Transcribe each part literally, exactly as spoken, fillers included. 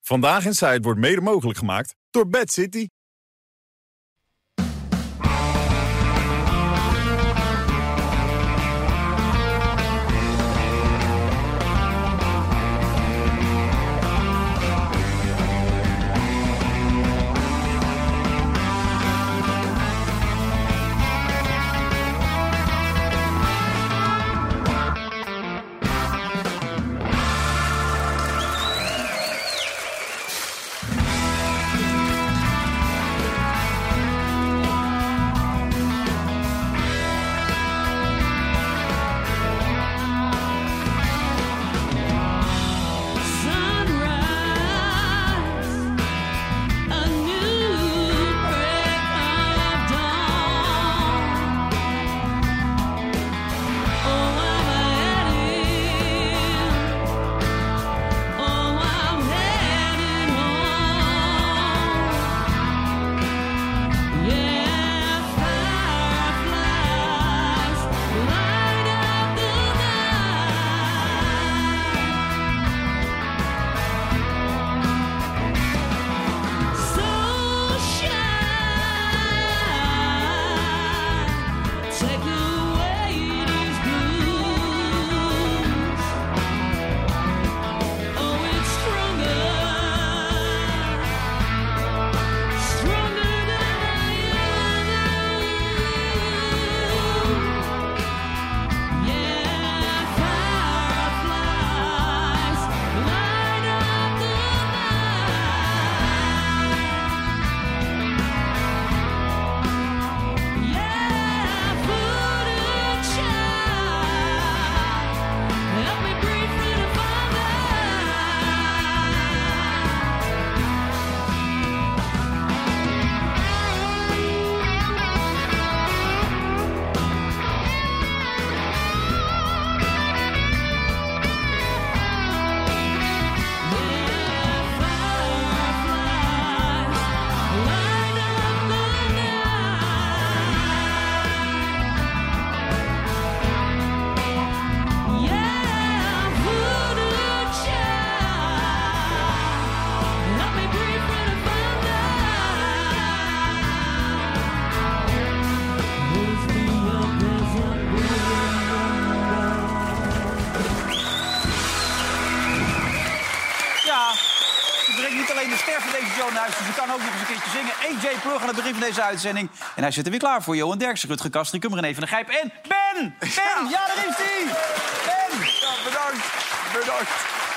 Vandaag in Zuid wordt mede mogelijk gemaakt door Bad City. Dus je kan ook nog eens een keertje zingen. A J Plug aan het begin van deze uitzending. En hij zit er weer klaar voor. Johan Derksen, Rutger Kastrikum, René van der Gijp en Ben! Ben! Ja, ja daar is hij! Ben! Ja, bedankt. Bedankt.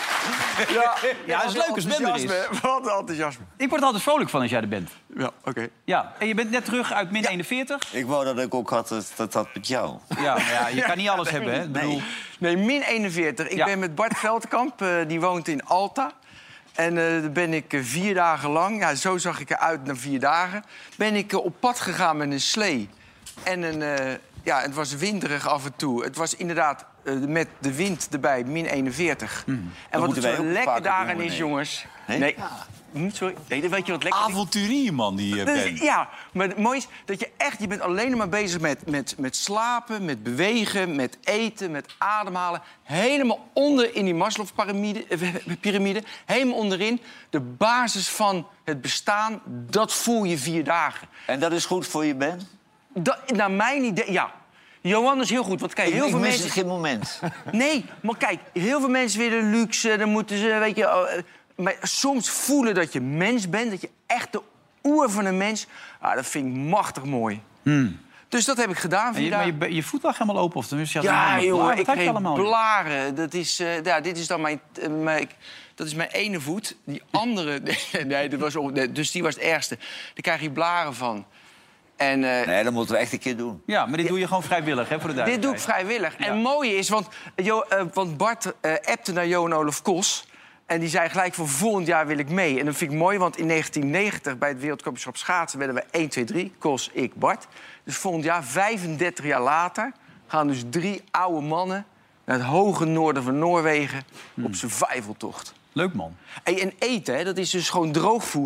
Ja, ja, het is leuk als Ben er is. Wat enthousiasme. Ik word er altijd vrolijk van als jij er bent. Ja, oké. Okay. Ja, en je bent net terug uit min ja. eenenveertig. Ik wou dat ik ook had dat, dat, dat met jou. Ja, ja, je kan niet alles hebben, hè? Ik bedoel... Nee, nee, min eenenveertig. Ik ja. ben met Bart Veldkamp, uh, die woont in Alta. En uh, daar ben ik uh, vier dagen lang, ja, zo zag ik eruit na vier dagen... ben ik uh, op pad gegaan met een slee. En een, uh, ja, het was winderig af en toe. Het was inderdaad uh, met de wind erbij, min eenenveertig. Mm. En wat het zo lekker daarin is, jongens... Nee? nee. Sorry. Nee, weet je wat lekker is? Avonturier, man, die je bent. Ja, maar het mooie is dat je echt... Je bent alleen maar bezig met, met, met slapen, met bewegen, met eten, met ademhalen. Helemaal onder in die Maslow-pyramide. Helemaal onderin. De basis van het bestaan, dat voel je vier dagen. En dat is goed voor je, Ben? Dat, naar mijn idee, ja. Johan is heel goed, want kijk, heel ik veel mis mensen... het geen moment. Nee, maar kijk, heel veel mensen willen luxe, dan moeten ze, weet je... Maar soms voelen dat je mens bent, dat je echt de oer van een mens... Ah, dat vind ik machtig mooi. Hmm. Dus dat heb ik gedaan. En je, maar je, je voet lag helemaal open? Of tenminste, je had ja, jongen, ik kreeg allemaal? blaren. Dat is, uh, ja, dit is dan mijn, uh, mijn... Dat is mijn ene voet. Die andere... Nee, nee, dat was, nee, dus die was het ergste. Daar krijg je blaren van. En, uh, nee, dat moeten we echt een keer doen. Ja, maar dit ja, doe je gewoon vrijwillig, hè, voor de duidelijkheid. Dit doe ik vrijwillig. Ja. En het mooie is, want, jo, uh, want Bart uh, appte naar Johan Olof Kos... En die zei gelijk, voor volgend jaar wil ik mee. En dat vind ik mooi, want in negentien negentig bij het Wereldkampioenschap schaatsen... werden we één, twee, drie, Kos, ik, Bart. Dus volgend jaar, vijfendertig jaar later... gaan dus drie oude mannen naar het hoge noorden van Noorwegen... Hmm. op survivaltocht. Leuk, man. Hey, en eten, hè, dat is dus gewoon droogvoer.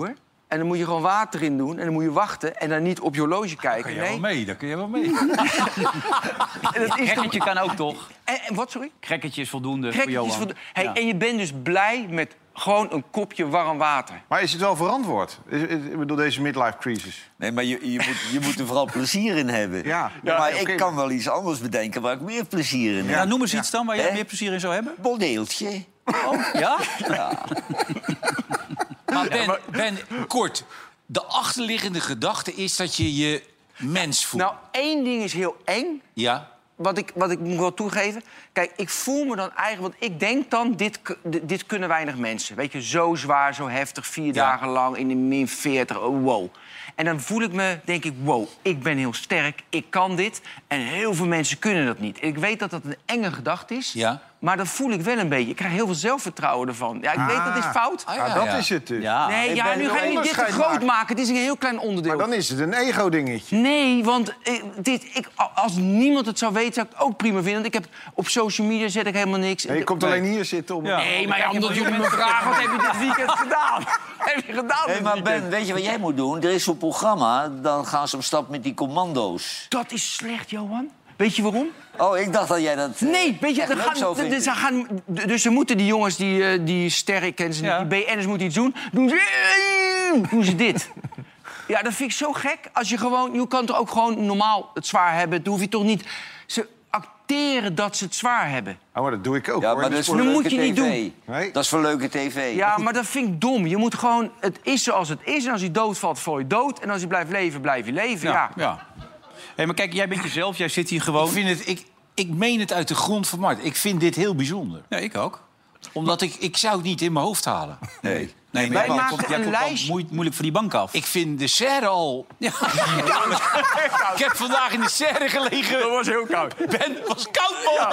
En dan moet je gewoon water in doen. En dan moet je wachten en dan niet op je horloge kijken. Kun je nee. wel mee, daar kun je wel mee. En dat is toch... Gekkertje kan ook, toch? En, en wat, sorry? Gekkertje is voldoende voor Gekkertjes Johan. voor de- Hey, Ja. En je bent dus blij met gewoon een kopje warm water. Maar is het wel verantwoord? Is- is- Ik bedoel, deze midlife crisis. Nee, maar je, je, moet, je moet er vooral plezier in hebben. Ja. maar Ja, ik oké. kan wel iets anders bedenken waar ik meer plezier in heb. Ja, noem eens iets dan waar jij Hè? meer plezier in zou hebben. Bordeeltje. Oh, ja? Maar Ben, Ben, kort. De achterliggende gedachte is dat je je mens voelt. Nou, één ding is heel eng. Ja? Wat ik, wat ik moet wel toegeven. Kijk, ik voel me dan eigenlijk... Want ik denk dan, dit, k- d- dit kunnen weinig mensen. Weet je, zo zwaar, zo heftig, vier Ja. dagen lang in de min veertig. Oh, wow. En dan voel ik me, denk ik, wow, ik ben heel sterk. Ik kan dit. En heel veel mensen kunnen dat niet. Ik weet dat dat een enge gedachte is. Ja. Maar dat voel ik wel een beetje. Ik krijg heel veel zelfvertrouwen ervan. Ja, ik weet dat is fout. Ah, Ja, ja, dat ja. is het dus. Ja. Nee, ik ja, ben nu heel ga je niet dit te onderscheid groot maken. maken. Het is een heel klein onderdeel. Maar dan is het een ego-dingetje. Nee, want eh, dit, ik, als niemand het zou weten, zou ik het ook prima vinden. Want ik heb, op social media zet ik helemaal niks. En je komt alleen hier zitten om... Ja. Nee, maar ja, omdat jullie me vragen, wat heb je dit weekend gedaan? heb je gedaan Hé, dit maar weekend? Ben, weet je wat jij moet doen? Er is zo'n programma, dan gaan ze op stap met die commando's. Dat is slecht, Johan. Weet je waarom? Oh, ik dacht dat jij dat eh, Nee, weet je, echt er leuk gaan, zou dus, vinden. ze gaan, dus ze moeten die jongens, die, eh, die sterren kennen ze niet, Ja. die B N'ers moeten iets doen. Doen ze, doen ze dit. Ja, dat vind ik zo gek. Als je gewoon, je kan toch ook gewoon normaal het zwaar hebben. Dan hoef je toch niet... Ze acteren dat ze het zwaar hebben. Oh, maar dat doe ik ook, Ja, hoor. maar dat is voor Dat leuke moet je niet tv. doen. Nee. Dat is voor leuke tv. Ja, maar dat vind ik dom. Je moet gewoon... Het is zoals het is. En als hij doodvalt, val je dood. En als hij blijft leven, blijf je leven. Ja. Ja. ja. Hey, maar kijk, jij bent jezelf. Jij zit hier gewoon... Ik, vind het, ik, ik meen het uit de grond van mijn hart. Ik vind dit heel bijzonder. Ja, ik ook. Omdat ik, ik zou het niet in mijn hoofd halen. Nee. Nee, maar Wij jij maken komt, jij een komt wel lijstje. moe- moeilijk voor die bank af. Ik vind de serre al... Ja. Ik heb vandaag in de serre gelegen. Dat was heel koud. Ben, het was koud, man.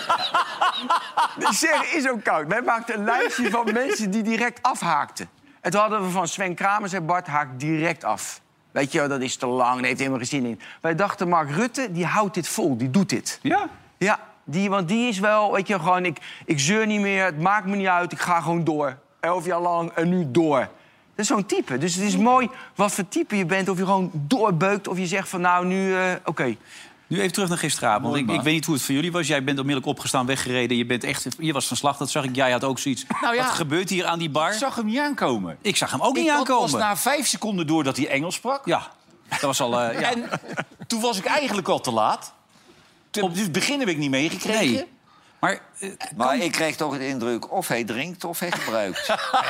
De serre is ook koud. Wij maakten een lijstje van mensen die direct afhaakten. En toen hadden we van Sven Kramer, zei Bart, haak direct af. Weet je, wel, dat is te lang, daar heeft helemaal geen zin in. Wij dachten, Mark Rutte, die houdt dit vol, die doet dit. Ja. Ja, die, want die is wel, weet je, gewoon... Ik, ik zeur niet meer, het maakt me niet uit, ik ga gewoon door. Elf jaar lang en nu door. Dat is zo'n type. Dus het is mooi wat voor type je bent. Of je gewoon doorbeukt, of je zegt van nou, nu, uh, oké. Okay. Nu even terug naar gisteravond. Mooi, ik, man. ik weet niet hoe het voor jullie was. Jij bent onmiddellijk opgestaan, weggereden. Je, bent echt, je was van slag, dat zag ik. Jij had ook zoiets. Nou ja, wat gebeurt hier aan die bar? Ik zag hem niet aankomen. Ik zag hem ook niet Ik had aankomen. pas na vijf seconden door dat hij Engels sprak. Ja, dat was al... Uh, ja. En toen was ik eigenlijk al te laat. Op het begin heb ik niet meegekregen. Nee. Maar, uh, Maar ik kreeg toch de indruk, of hij drinkt of hij gebruikt.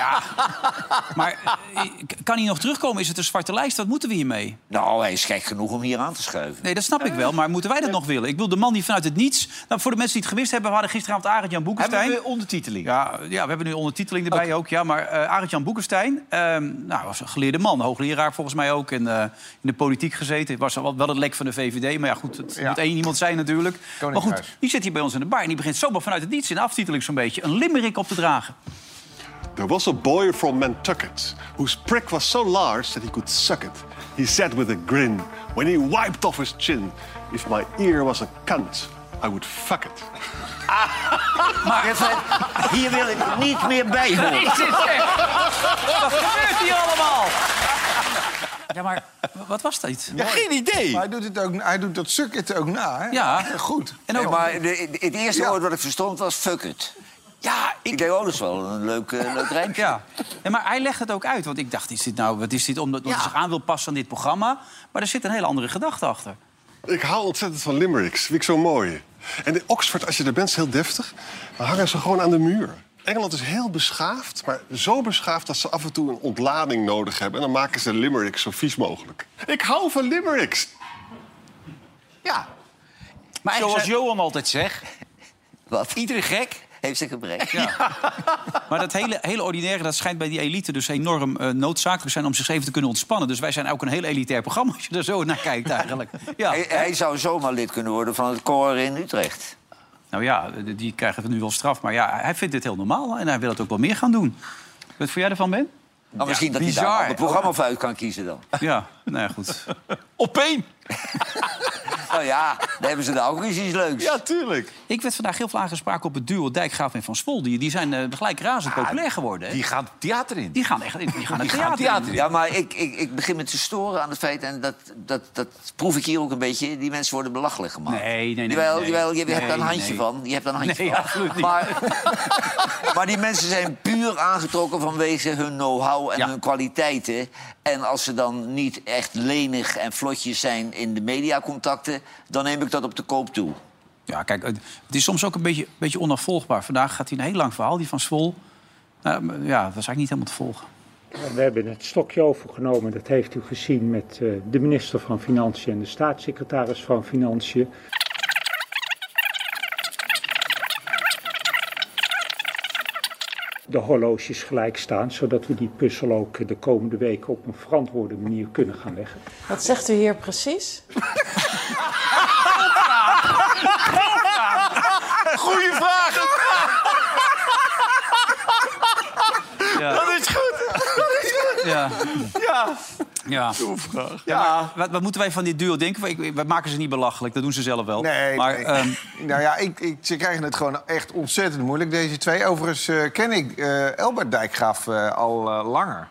maar uh, kan hij nog terugkomen? Is het een zwarte lijst? Wat moeten we hiermee? Nou, hij is gek genoeg om hier aan te schuiven. Nee, dat snap ik wel. Maar moeten wij dat nog willen? Ik bedoel, de man die vanuit het niets... Nou, voor de mensen die het gemist hebben... we hadden gisteravond Arend-Jan Boekenstein. Hebben we ondertiteling? Ja, ja, we hebben nu ondertiteling erbij ook. Ja, maar uh, Arend-Jan Boekenstein um, nou, was een geleerde man. Hoogleraar volgens mij ook. En uh, in de politiek gezeten. Was wel, wel het lek van de V V D. Maar ja, goed, het Ja. moet één iemand zijn natuurlijk. Maar goed, Koningshuis. die zit hier bij ons in de bar. En die begint zomaar vanuit het niets in de aftiteling zo'n beetje... een limerick op te dragen. There was a boy from Nantucket whose prick was so large that he could suck it. He said with a grin, when he wiped off his chin, if my ear was a cunt, I would fuck it. Maar hier wil ik niet meer bij horen. Wat gebeurt hier allemaal? Ja, maar wat was dat? Ja, geen idee. Maar hij doet, het ook, hij doet dat suk het ook na, hè? Ja. Goed. En ook, Nee, maar de, de- het eerste Ja. woord wat ik verstond was fuck it. ja, Ik ik... denk, oh, dat is wel een leuk, uh, leuk rijmpje. Ja. Ja, maar hij legt het ook uit. Want ik dacht, is dit nou, wat is dit omdat, omdat hij zich aan wil passen aan dit programma? Maar er zit een hele andere gedachte achter. Ik hou ontzettend van limericks, vind ik zo mooi. En in Oxford, als je er bent, is heel deftig. Dan hangen ze gewoon aan de muur. Engeland is heel beschaafd, maar zo beschaafd dat ze af en toe een ontlading nodig hebben. En dan maken ze limericks zo vies mogelijk. Ik hou van limericks. Ja. Maar Zoals zoals Johan altijd zegt, Wat? iedere gek... Heeft zich gebrek. Ja. Maar dat hele, hele ordinaire, dat schijnt bij die elite dus enorm uh, noodzakelijk zijn om zich even te kunnen ontspannen. Dus wij zijn ook een heel elitair programma als je er zo naar kijkt eigenlijk. Ja. Hij, hij zou zomaar lid kunnen worden van het koor in Utrecht. Nou ja, die krijgen nu wel straf. Maar ja, hij vindt dit heel normaal en hij wil het ook wel meer gaan doen. Wat vond jij ervan, Ben? Nou, misschien dat hij bizar. daar het programma voor uit kan kiezen dan. Ja, nou ja, goed. Op één. Nou ja, dan hebben ze daar ook eens iets leuks. Ja, tuurlijk. Ik werd vandaag heel veel aangesproken op het duo Dijkgraaf en Van Swol. Die, die zijn uh, gelijk razend populair geworden. Hè? Die gaan theater in. Die gaan echt die gaan het Die gaan theater, theater in. in. Ja, maar ik, ik, ik begin me te storen aan het feit... en dat, dat, dat proef ik hier ook een beetje... die mensen worden belachelijk gemaakt. Nee, nee, nee. Jawel, nee. jawel, je Nee, hebt daar een handje nee. van. Je hebt daar een handje Nee, van. absoluut niet. Maar, maar die mensen zijn puur aangetrokken vanwege hun know-how en Ja. hun kwaliteiten. En als ze dan niet echt lenig en vlotjes zijn in de mediacontacten... dan neem ik dat op de koop toe. Ja, kijk, het is soms ook een beetje, beetje onafvolgbaar. Vandaag gaat hij een heel lang verhaal, die Van Swol. Nou, ja, dat was eigenlijk niet helemaal te volgen. We hebben het stokje overgenomen, dat heeft u gezien... met uh, de minister van Financiën en de staatssecretaris van Financiën. De horloges gelijk staan, zodat we die puzzel ook de komende weken... op een verantwoorde manier kunnen gaan leggen. Wat zegt u hier precies? Goeie vraag. Ja. Dat is goed. Dat is goed. Ja. Ja. Ja. Vraag. Ja. Wat, wat moeten wij van dit duo denken? We, we maken ze niet belachelijk, dat doen ze zelf wel. Nee, maar, nee. ehm, Nou ja, ik, ik, ze krijgen het gewoon echt ontzettend moeilijk, deze twee. Overigens uh, ken ik uh, Elbert Dijkgraaf uh, al uh, langer.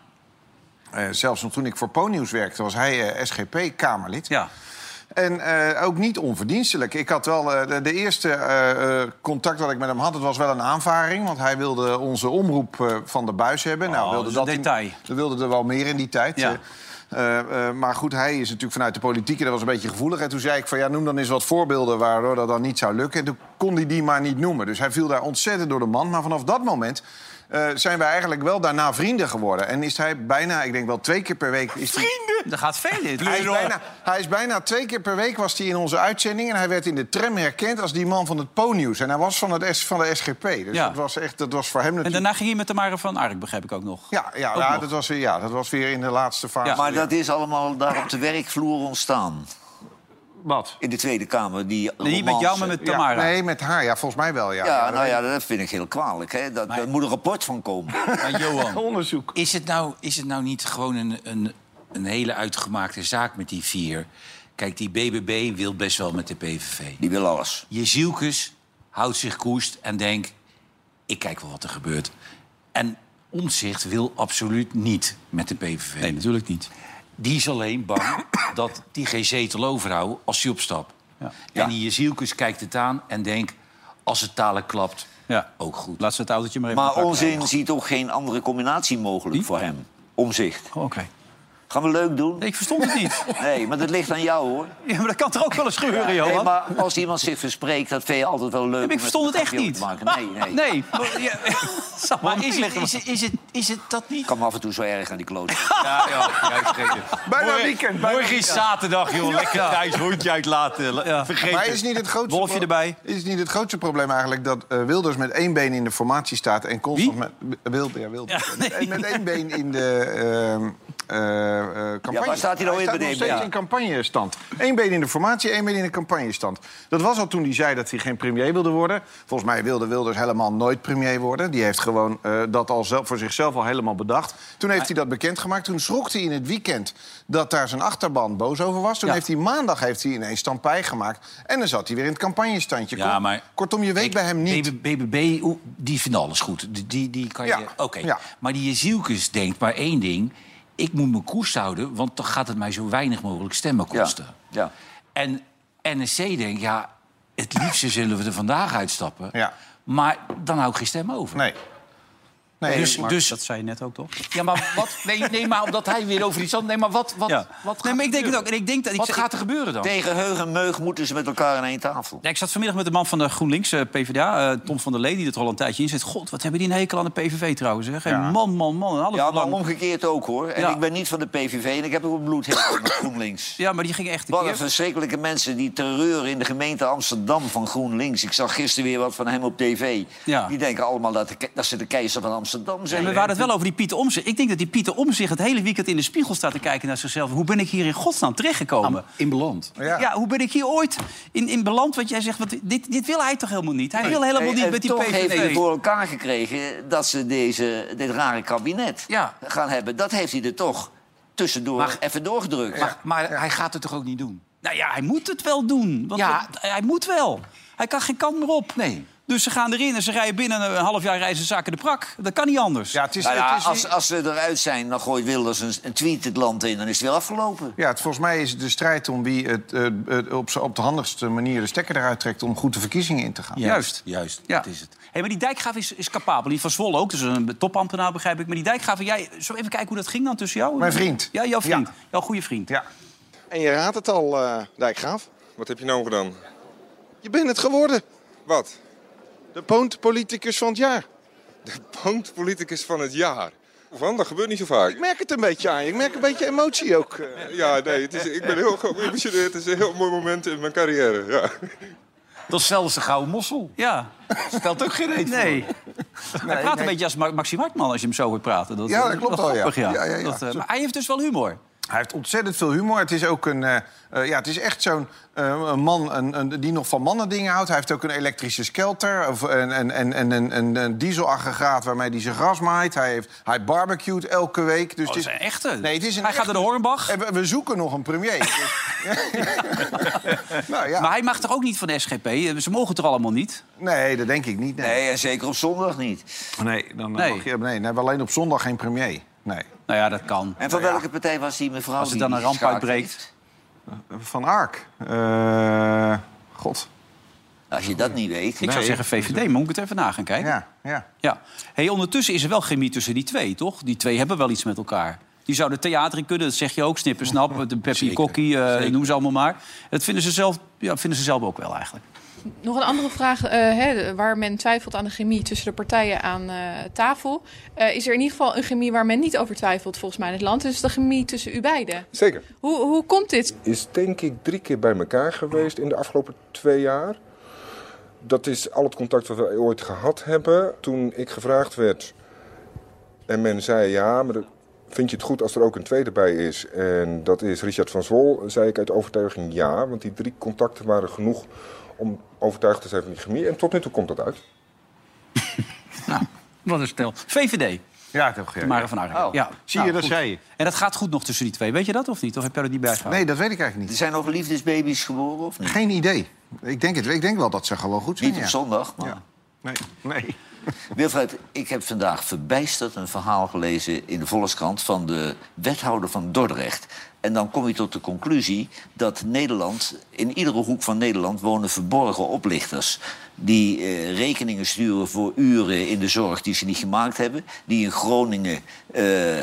Uh, zelfs nog toen ik voor PoNews werkte, was hij uh, S G P-Kamerlid. ja. En uh, ook niet onverdienstelijk. Ik had wel uh, de, de eerste uh, uh, contact dat ik met hem had, het was wel een aanvaring. Want hij wilde onze omroep uh, van de buis hebben. Oh, nou, wilde dat is een detail. Er wilde er wel meer in die tijd. Ja. Uh, Uh, uh, maar goed, hij is natuurlijk vanuit de politiek... en dat was een beetje gevoelig. En toen zei ik van, ja, noem dan eens wat voorbeelden... waardoor dat dan niet zou lukken. En toen kon hij die maar niet noemen. Dus hij viel daar ontzettend door de mand. Maar vanaf dat moment uh, zijn wij eigenlijk wel daarna vrienden geworden. En is hij bijna, ik denk wel twee keer per week... Is vrienden? Dat gaat veel in. Hij is, bijna, hij is bijna twee keer per week was hij in onze uitzending... en hij werd in de tram herkend als die man van het PoNews. En hij was van, het S, van de S G P. Dus Ja. dat, was echt, dat was voor hem En natuurlijk... daarna ging hij met Tamara van Ark, begrijp ik ook nog. Ja, ja, Ook ja, nog. dat was, weer- ja, dat was weer in de laatste fase. Ja. Maar dat is allemaal daar op de werkvloer ontstaan. Wat? In de Tweede Kamer, die Nee, niet met romance. jou, maar met Tamara. Ja, nee, met haar. Ja, volgens mij wel, ja. Ja, nou ja, dat vind ik heel kwalijk. Hè? Dat, Maar- Daar moet een rapport van komen. Maar Johan, Onderzoek. is het nou, is het nou niet gewoon een, een, een hele uitgemaakte zaak met die vier? Kijk, die B B B wil best wel met de P V V. Die wil alles. Jezielkes houdt zich koest en denkt... ik kijk wel wat er gebeurt. En Omtzigt wil absoluut niet met de P V V. Nee, natuurlijk niet. Die is alleen bang dat die geen zetel overhoudt als hij opstapt. Ja. En die Jezielkes kijkt het aan en denkt... als het talen klapt, Ja. ook goed. Laat ze het autootje maar even Maar pakken. Onzin ziet ook geen andere combinatie mogelijk Wie? voor hem. Omzicht. Oh, Oké. Gaan we leuk doen? Nee, ik verstond het niet. Nee, maar dat ligt aan jou, hoor. Ja, maar dat kan toch ook wel eens gebeuren, Johan? Nee, maar als iemand zich verspreekt, dat vind je altijd wel leuk. Nee, maar ik om verstond het een echt grapje niet. over te maken. Nee, nee. Nee. maar- Ja. Zal maar Maar is niet het, liggen. is, het, is, het, is het dat niet? Ik kan me af en toe zo erg aan die kloot. Ja, ja, juist reden. Bijna Morgen- weekend, bijna Morgen is zaterdag, joh. Lekker thuis, hondje uitlaten. Ja. Vergeet Maar het. is niet het grootste Wolfje pro- erbij. Is niet het grootste probleem eigenlijk dat uh, Wilders met één been in de formatie staat en constant met Wilder, ja, Wilders. Ja, nee. En met één been in de uh, uh, uh, campagne. Ja, waar staat hij nou in staat met nog één steeds been? in campagnestand. Eén been in de formatie, één been in de campagnestand. Dat was al toen hij zei dat hij geen premier wilde worden. Volgens mij wilde Wilders helemaal nooit premier worden. Die heeft gewoon uh, dat al zelf, voor zichzelf al helemaal bedacht. Toen heeft hij dat bekendgemaakt. Toen schrok hij in het weekend dat daar zijn achterban boos over was. Toen Ja. heeft hij maandag heeft hij ineens stampij gemaakt. En dan zat hij weer in het campagnestandje. Ja, maar- Kortom, je weet Kijk, bij hem niet. B B B, oeh, die vindt alles goed. Die, die, die kan je... Ja, Oké. ja. Maar die Jezielkes denkt maar één ding. Ik moet mijn koers houden, want dan gaat het mij zo weinig mogelijk stemmen Ja, kosten. ja. En N S C denkt, ja, het liefste zullen we er vandaag uitstappen. Ja. Maar dan hou ik geen stem over. Nee. Nee, Dus, maar- dus Dat zei je net ook, toch? ja, maar wat? Nee, nee, maar omdat hij weer over iets anders... Nee, maar wat, wat, Ja. wat Nee, gaat maar ik denk er het ook. En ik denk dat ik, Wat ik- gaat er gebeuren dan? Tegen heug en meug moeten ze met elkaar aan één tafel. Ja, ik zat vanmiddag met de man van de GroenLinks, eh, P v d A, eh, Tom van der Lee, die er al een tijdje in zit. God, wat hebben die een hekel aan de P V V trouwens. Hè? Geen Ja. Man, man, man. En alles Ja, maar belang. omgekeerd ook, hoor. En Ja. ik ben niet van de P V V en ik heb ook een bloedhekel met GroenLinks. Ja, maar die gingen echt een Wat een keer. verschrikkelijke mensen, die terreur in de gemeente Amsterdam van GroenLinks. Ik zag gisteren weer wat van hem op tv. Ja. Die denken allemaal dat, de, ke- dat ze de keizer van Amsterdam zijn. En we waren het wel over die Pieter Omtzigt. Ik denk dat die Pieter Omtzigt het hele weekend in de spiegel staat te kijken naar zichzelf. Hoe ben ik hier in godsnaam terechtgekomen? In beland. Ja. Ja, hoe ben ik hier ooit in, in beland? Want jij zegt, wat, dit, dit wil hij toch helemaal niet? Hij wil helemaal En- niet en met die toch P heeft hij V V. voor elkaar gekregen dat ze deze, dit rare kabinet Ja. gaan hebben. Dat heeft hij er toch tussendoor Maar- even doorgedrukt. Maar, maar hij gaat het toch ook niet doen? Nou ja, hij moet het wel doen. Want Ja. het- hij moet wel. Hij kan geen kant meer op. Nee. Dus ze gaan erin en ze rijden binnen een half jaar reizen zaken de prak. Dat kan niet anders. Ja, het is, Nou ja, het is, als, als ze eruit zijn, dan gooit Wilders een, een tweet het land in. Dan is het weer afgelopen. ja, het, volgens mij is het de strijd om wie het, uh, uh, op, z'n- op de handigste manier de stekker eruit trekt... om goed de verkiezingen in te gaan. Juist. Juist, Ja. dat is het. Hey, maar die Dijkgraaf is, is capabel. Die van Zwolle ook, dus een topambtenaar begrijp ik. Maar die Dijkgraaf, jij, zo even kijken hoe dat ging dan tussen jou? Mijn vriend. Ja, jouw vriend. Ja. Jouw goede vriend. Ja. En je raadt het al, uh, Dijkgraaf. Wat heb je nou gedaan? Je bent het geworden. Wat? De pontpoliticus van het jaar. De pontpoliticus van het jaar? Van, dat gebeurt niet zo vaak. Ik merk het een beetje aan je. Ik merk een beetje emotie ook. Uh. Ja, nee, het is, ik ben heel geëmotioneerd. Het is een heel mooi moment in mijn carrière, ja. Dat is zelfs de gouden mossel. Ja. Stelt ook geen reet voor. Nee. Hij praat een beetje als Ma- Maxime Hartman als je hem zo hoort praten. Dat, Ja, dat klopt wel, ja. grappig, ja. Ja, ja, ja. Dat, uh, maar hij heeft dus wel humor. Hij heeft ontzettend veel humor. Het is ook een, uh, uh, ja, het is echt zo'n uh, een man een, een, die nog van mannen dingen houdt. Hij heeft ook een elektrische skelter of een, een, een, een, een, een, een dieselaggregaat waarmee hij zijn gras maait. Hij, heeft, hij barbecued elke week. Dus Oh, dat is een echte. Nee, het is een hij gaat naar de Hornbach. En we, we zoeken nog een premier. Dus, nou, ja. Maar hij mag toch ook niet van de S G P? Ze mogen het er allemaal niet? Nee, dat denk ik niet. Nee, Nee, en zeker op zondag niet. nee dan Nee. mag je, nee, dan hebben we alleen op zondag geen premier. Nee. Nou ja, dat kan. En van welke partij was die mevrouw? Als er die dan een die ramp geschaakt uitbreekt. heeft? Van Ark. Uh, God. Als je dat niet weet. Ik zou Nee. zeggen V V D, maar moet ik het even na gaan kijken? Ja, ja. Ja. Hey, ondertussen is er wel chemie tussen die twee, toch? Die twee hebben wel iets met elkaar. Die zouden theater in kunnen, dat zeg je ook. Snipper, snap, de Pepsi Kokkie, uh, noem ze allemaal maar. Dat vinden ze zelf, ja, vinden ze zelf ook wel eigenlijk. Nog een andere vraag, uh, hè, waar men twijfelt aan de chemie tussen de partijen aan uh, tafel. Uh, is er in ieder geval een chemie waar men niet over twijfelt, volgens mij in het land. Dus de chemie tussen u beiden. Zeker. Hoe, hoe komt dit? Is denk ik drie keer bij elkaar geweest in de afgelopen twee jaar. Dat is al het contact wat we ooit gehad hebben. Toen ik gevraagd werd en men zei ja, maar vind je het goed als er ook een tweede bij is? En dat is Richard van Zwol, zei ik uit overtuiging ja. Want die drie contacten waren genoeg om overtuigd te zijn van die chemie. En tot nu toe komt dat uit. Nou, wat een stel. V V D. Ja, toch. Ja. Mare van Arnhem. Oh. Ja. Zie Nou, je, dat goed. zei je. En dat gaat goed nog tussen die twee. Weet je dat of niet? Of heb je er niet bij gehouden? Nee, dat weet ik eigenlijk Er niet. zijn nog liefdesbaby's geboren, of niet? Geen idee. Ik denk het. Ik denk wel dat ze gewoon goed zijn. Niet op ja. zondag, maar... Ja. Nee, nee. Wilfred, ik heb vandaag verbijsterd een verhaal gelezen in de Volkskrant van de wethouder van Dordrecht. En dan kom je tot de conclusie dat Nederland, in iedere hoek van Nederland wonen verborgen oplichters. Die eh, rekeningen sturen voor uren in de zorg die ze niet gemaakt hebben. Die in Groningen eh,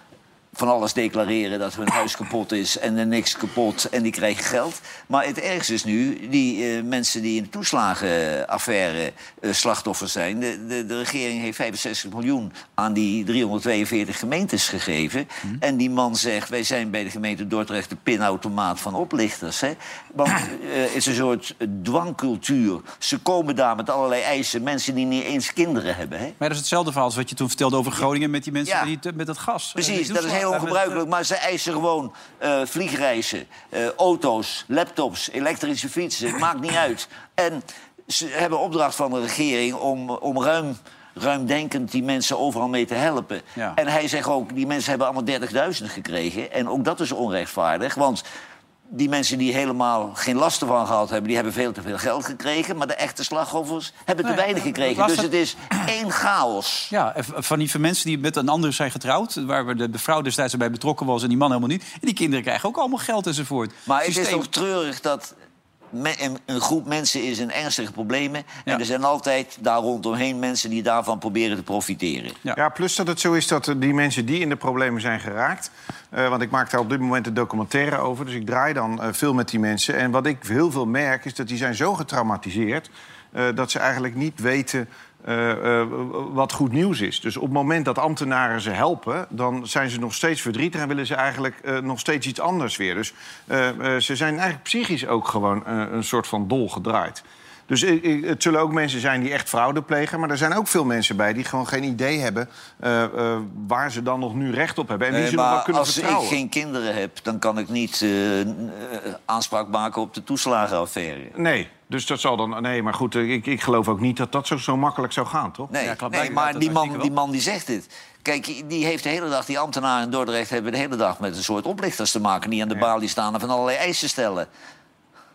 van alles declareren dat hun huis kapot is en er niks kapot en die krijgen geld. Maar het ergste is nu, die uh, mensen die in de toeslagenaffaire uh, slachtoffer zijn. De, de, de regering heeft vijfenzestig miljoen aan die driehonderdtweeënveertig gemeentes gegeven. Mm. En die man zegt, wij zijn bij de gemeente Dordrecht de pinautomaat van oplichters. Hè? Want uh, het is een soort dwangcultuur. Ze komen daar met allerlei eisen, mensen die niet eens kinderen hebben. Hè? Maar dat is hetzelfde verhaal als wat je toen vertelde over Groningen met die mensen Ja. die, met dat gas. Precies, dat is heel ongebruikelijk. Maar ze eisen gewoon uh, vliegreizen, uh, auto's, laptops, elektrische fietsen. Maakt niet uit. En ze hebben opdracht van de regering om, om ruim, ruimdenkend die mensen overal mee te helpen. Ja. En hij zegt ook, die mensen hebben allemaal dertigduizend gekregen. En ook dat is onrechtvaardig, want... Die mensen die helemaal geen last ervan gehad hebben... die hebben veel te veel geld gekregen. Maar de echte slachtoffers hebben te Nee, weinig gekregen. was Dus het- het is één chaos. Ja, en van die mensen die met een ander zijn getrouwd... waar we de, de vrouw destijds bij betrokken was en die man helemaal niet... en die kinderen krijgen ook allemaal geld enzovoort. Maar het is Systeem- toch treurig dat me- een, een groep mensen is in ernstige problemen... Ja. en er zijn altijd daar rondomheen mensen die daarvan proberen te profiteren. Ja. Ja, plus dat het zo is dat die mensen die in de problemen zijn geraakt... Uh, want ik maak daar op dit moment een documentaire over... dus ik draai dan uh, veel met die mensen. En wat ik heel veel merk is dat die zijn zo getraumatiseerd... Uh, dat ze eigenlijk niet weten uh, uh, wat goed nieuws is. Dus op het moment dat ambtenaren ze helpen... dan zijn ze nog steeds verdrietig en willen ze eigenlijk uh, nog steeds iets anders weer. Dus uh, uh, ze zijn eigenlijk psychisch ook gewoon uh, een soort van dol gedraaid. Dus het zullen ook mensen zijn die echt fraude plegen... maar er zijn ook veel mensen bij die gewoon geen idee hebben... Uh, uh, waar ze dan nog nu recht op hebben en wie Nee, ze nog wel maar kunnen als vertrouwen. ik geen kinderen heb, dan kan ik niet uh, uh, aanspraak maken op de toeslagenaffaire. Nee, dus dat zal dan... Nee, maar goed, ik, ik geloof ook niet dat dat zo, zo makkelijk zou gaan, toch? Nee, Ja, klopt, nee blijkbaar maar dat die man, artikel wel. die man die zegt dit. Kijk, die heeft de hele dag, die ambtenaren in Dordrecht... hebben de hele dag met een soort oplichters te maken... die aan de Ja. balie staan en van allerlei eisen stellen.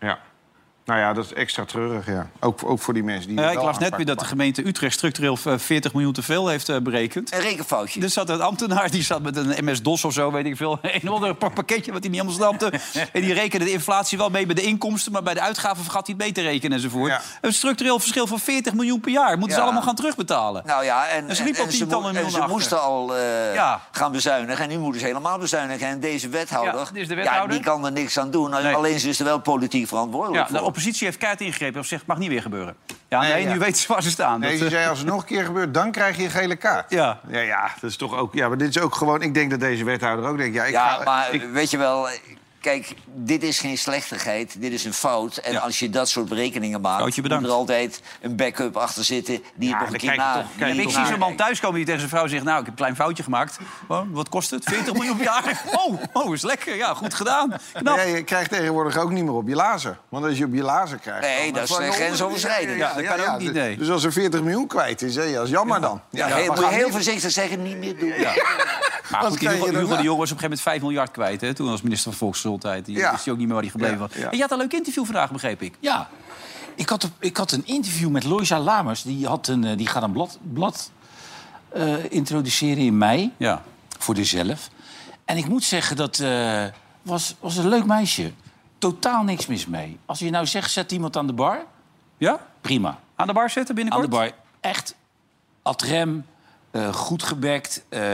Ja. Nou ja, dat is extra treurig, ja. Ook, ook voor die mensen die... Ja, ik las net weer dat de gemeente Utrecht structureel veertig miljoen te veel heeft uh, berekend. Een rekenfoutje. Er zat een ambtenaar, die zat met een M S-DOS of zo, weet ik veel. Een ander pakketje wat hij niet helemaal snapte. En die rekende de inflatie wel mee bij de inkomsten, maar bij de uitgaven vergat hij het mee te rekenen enzovoort. Ja. Een structureel verschil van veertig miljoen per jaar. Moeten ja. ze allemaal gaan terugbetalen. Nou ja, en, en ze, en, en ze, mo en ze moesten al uh, ja. gaan bezuinigen. En nu moeten ze helemaal bezuinigen. En deze wethouder, ja, is de wethouder. Ja, die kan er niks aan doen. Nee. Alleen ze is er wel politiek verantwoordelijk ja, voor. De oppositie heeft keihard ingegrepen of zegt, mag niet weer gebeuren. Ja, nee, nee ja. nu weten ze waar ze staan. Nee, ze zei, als het nog een keer gebeurt, dan krijg je een gele kaart. Ja. Ja, ja, dat is toch ook... Ja, maar dit is ook gewoon... Ik denk dat deze wethouder ook denkt... Ja, ik ja ga, maar ik... weet je wel... Kijk, dit is geen slechtigheid, dit is een fout. En ja. als je dat soort berekeningen maakt... moet er altijd een backup achter zitten... die ja, je nog een keer na... Toch, kijk, ik zie zo'n man thuiskomen die tegen zijn vrouw zegt... nou, ik heb een klein foutje gemaakt. Oh, wat kost het? veertig miljoen per jaar? Oh, oh, is lekker. Ja, goed gedaan. Knap. Ja, je krijgt tegenwoordig ook niet meer op je lazer. Want als je op je lazer krijgt... Nee, dat is grensoverschrijdend. Ja, dat kan ja, ook niet, nee. Dus als er veertig miljoen kwijt is, hè, dat is jammer ja. dan. Ja, ja, heel, moet je heel niet... voorzichtig zeggen, niet meer doen. Ja. Maar goed, Hugo, Hugo de Jonge was op een gegeven moment vijf miljard kwijt. Hè, toen als minister van Volksgezondheid. Die ja. wist hij ook niet meer waar hij gebleven was. Ja, ja. En je had een leuk interview vandaag, begreep ik. Ja, ik had, ik had een interview met Loisa Lamers. Die, had een, die gaat een blad, blad uh, introduceren in mei. Ja. Voor zichzelf. En ik moet zeggen, dat uh, was, was een leuk meisje. Totaal niks mis mee. Als je nou zegt, zet iemand aan de bar. Ja? Prima. Aan de bar zetten binnenkort? Aan de bar. Echt ad rem, uh, goed gebekt. Uh,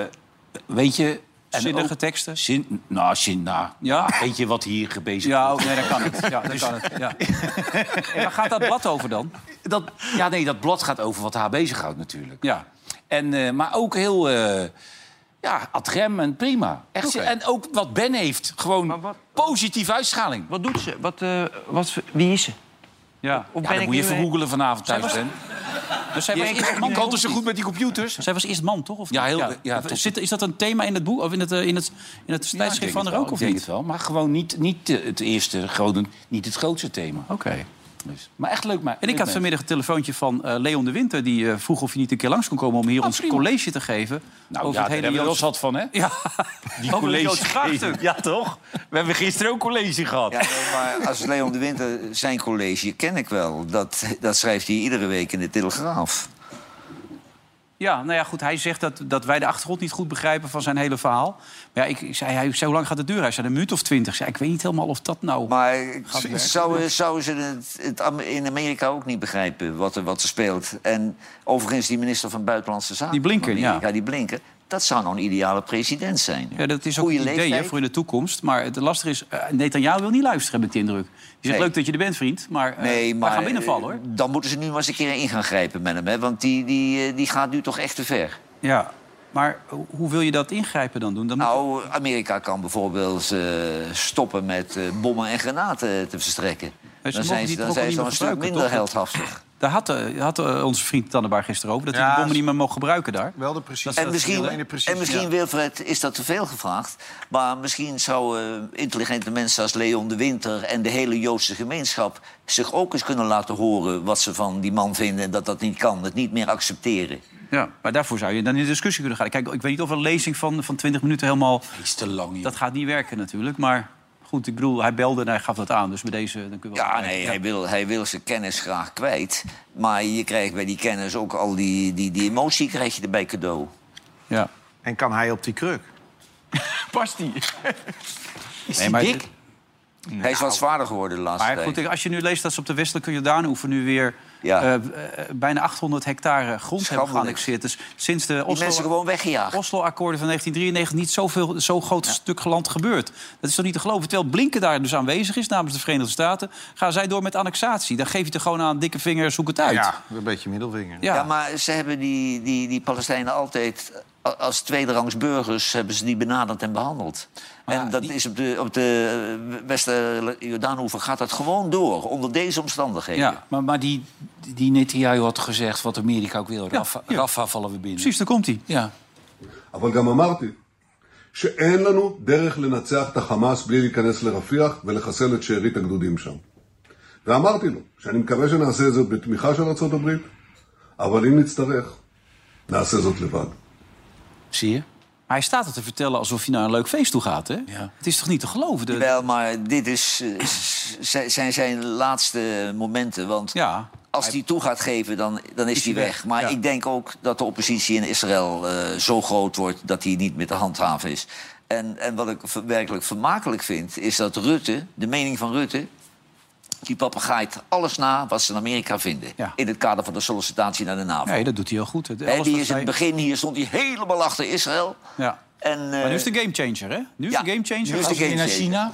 weet je... En zinnige ook, teksten? Zin, nou, zin, nou, ja? weet je wat hier gebezigd ja, wordt? Ja, nee, dat kan het. Ja, dat kan het. Ja. En waar gaat dat blad over dan? Dat, ja, nee, dat blad gaat over wat haar bezighoudt natuurlijk. Ja. En, uh, maar ook heel... Uh, ja, ad rem en prima. Echt, okay. En ook wat Ben heeft. Gewoon wat, positieve uitstraling. Wat doet ze? Wat, uh, wat, wie is ze? Ja, of ja ben dat ik moet je even googelen vanavond thuis, Ben. Dus zij was eerst man, kan toch zo goed met die computers? Zij was eerst man, toch? Of ja, heel, ja. Ja, Zit, is dat een thema in het boek of in het, in het, in het ja, tijdschrift van er ook? Of ik niet? denk het wel, maar gewoon niet, niet het eerste, gewoon niet het grootste thema. Oké. Okay. Dus, maar echt leuk. Maar, en ik had vanmiddag een telefoontje van uh, Leon de Winter... die uh, vroeg of je niet een keer langs kon komen om hier oh, ons prima. college te geven. Nou over ja, het hele daar hebben we wel wat van, hè? Ja, die college. Ja, toch? We hebben gisteren ook college gehad. Ja, nee, maar als Leon de Winter zijn college ken ik wel. Dat, dat schrijft hij iedere week in de Telegraaf. Ja, nou ja, goed. Hij zegt dat, dat wij de achtergrond niet goed begrijpen van zijn hele verhaal. Maar ja, ik, ik zei, hij zei, hoe lang gaat het duren? Hij zei, een minuut of twintig. Ik zei, ik weet niet helemaal of dat nou... Maar zouden zou ze het, het in Amerika ook niet begrijpen wat er, wat er speelt? En overigens die minister van Buitenlandse Zaken... Die Blinken, ja. Die Blinken. Dat zou nou een ideale president zijn. Ja, dat is ook een idee hè, voor in de toekomst. Maar het lastige is, uh, Netanyahu wil niet luisteren met de indruk. Die zegt, nee. Leuk dat je er bent, vriend, maar, uh, nee, maar we gaan binnenvallen, hoor. Dan moeten ze nu maar eens een keer in gaan grijpen met hem. Hè? Want die, die, die gaat nu toch echt te ver. Ja, maar hoe wil je dat ingrijpen dan doen? Dan nou, moet... Amerika kan bijvoorbeeld uh, stoppen met uh, bommen en granaten te verstrekken. Dus dan zijn ze dan, zijn ze dan een stuk minder toch? heldhaftig. Daar had, uh, had uh, onze vriend Tannebaar gisteren over... dat hij ja, de bommen niet meer mogen gebruiken daar. Wel de precies. En misschien, precies, en misschien ja. Wilfred, is dat te veel gevraagd. Maar misschien zouden uh, intelligente mensen als Leon de Winter... en de hele Joodse gemeenschap zich ook eens kunnen laten horen... wat ze van die man vinden en dat dat niet kan. Het niet meer accepteren. Ja, maar daarvoor zou je dan in de discussie kunnen gaan. Kijk, ik weet niet of een lezing van, van twintig minuten helemaal... is te lang, joh. Dat gaat niet werken natuurlijk, maar... Goed, ik bedoel, hij belde en hij gaf dat aan. Dus bij deze... Dan kunnen we ja, nee, ja. Hij, wil, hij wil zijn kennis graag kwijt. Maar je krijgt bij die kennis ook al die, die, die emotie krijg je erbij cadeau. Ja. En kan hij op die kruk? Past die? Is nee, die dik? Dit... Nou, hij is wat zwaarder geworden de laatste maar goed, als je nu leest dat ze op de westelijke Jordaanoever nu weer ja. uh, uh, bijna achthonderd hectare grond hebben geannexeerd. Dus sinds de Oslo, mensen gewoon weggejaagd. Oslo-akkoorden van negentien drieënnegentig niet zoveel, zo groot ja. stuk land gebeurd. Dat is toch niet te geloven? Terwijl Blinken daar dus aanwezig is namens de Verenigde Staten, gaan zij door met annexatie. Dan geef je er gewoon aan dikke vinger, zoek het uit. Ja, een beetje middelvinger. Ja, ja maar ze hebben die, die, die Palestijnen altijd als tweederangs burgers hebben ze die benaderd en behandeld. Maar en dat die... is op de, op de West-Jordaanoever gaat dat gewoon door, onder deze omstandigheden. Ja, maar, maar die, die Netanyahu had gezegd wat Amerika ook wil. Ja, Rafa, ja. Rafa vallen we binnen. Precies, daar komt hij. Ja. אבל גם אמרתי שאין לנו דרך לנצח את החמאס בלי להיכנס לרפיח ולחסל את שארית הגדודים שם. ואמרתי לו שאני מקווה שנעשה זאת בתמיכה של ארצות הברית, אבל אם נצטרך, נעשה זאת לבד. Zie je? Maar hij staat er te vertellen alsof hij naar een leuk feest toe gaat, hè? Ja. Het is toch niet te geloven? De... Wel, maar dit is, uh, zijn zijn laatste momenten. Want ja, als hij toe gaat geven, dan, dan is, is hij weg. weg. Maar ja. ik denk ook dat de oppositie in Israël uh, zo groot wordt... dat hij niet meer te handhaven is. En, en wat ik werkelijk vermakelijk vind, is dat Rutte, de mening van Rutte... die papegaait alles na wat ze in Amerika vinden. Ja. In het kader van de sollicitatie naar de NAVO. Nee, dat doet hij heel goed. Alles en die is in het begin, hier stond hij helemaal achter Israël. Ja. En, uh, maar nu is de gamechanger, hè? Nu is ja, de gamechanger. Nu is de game naar China?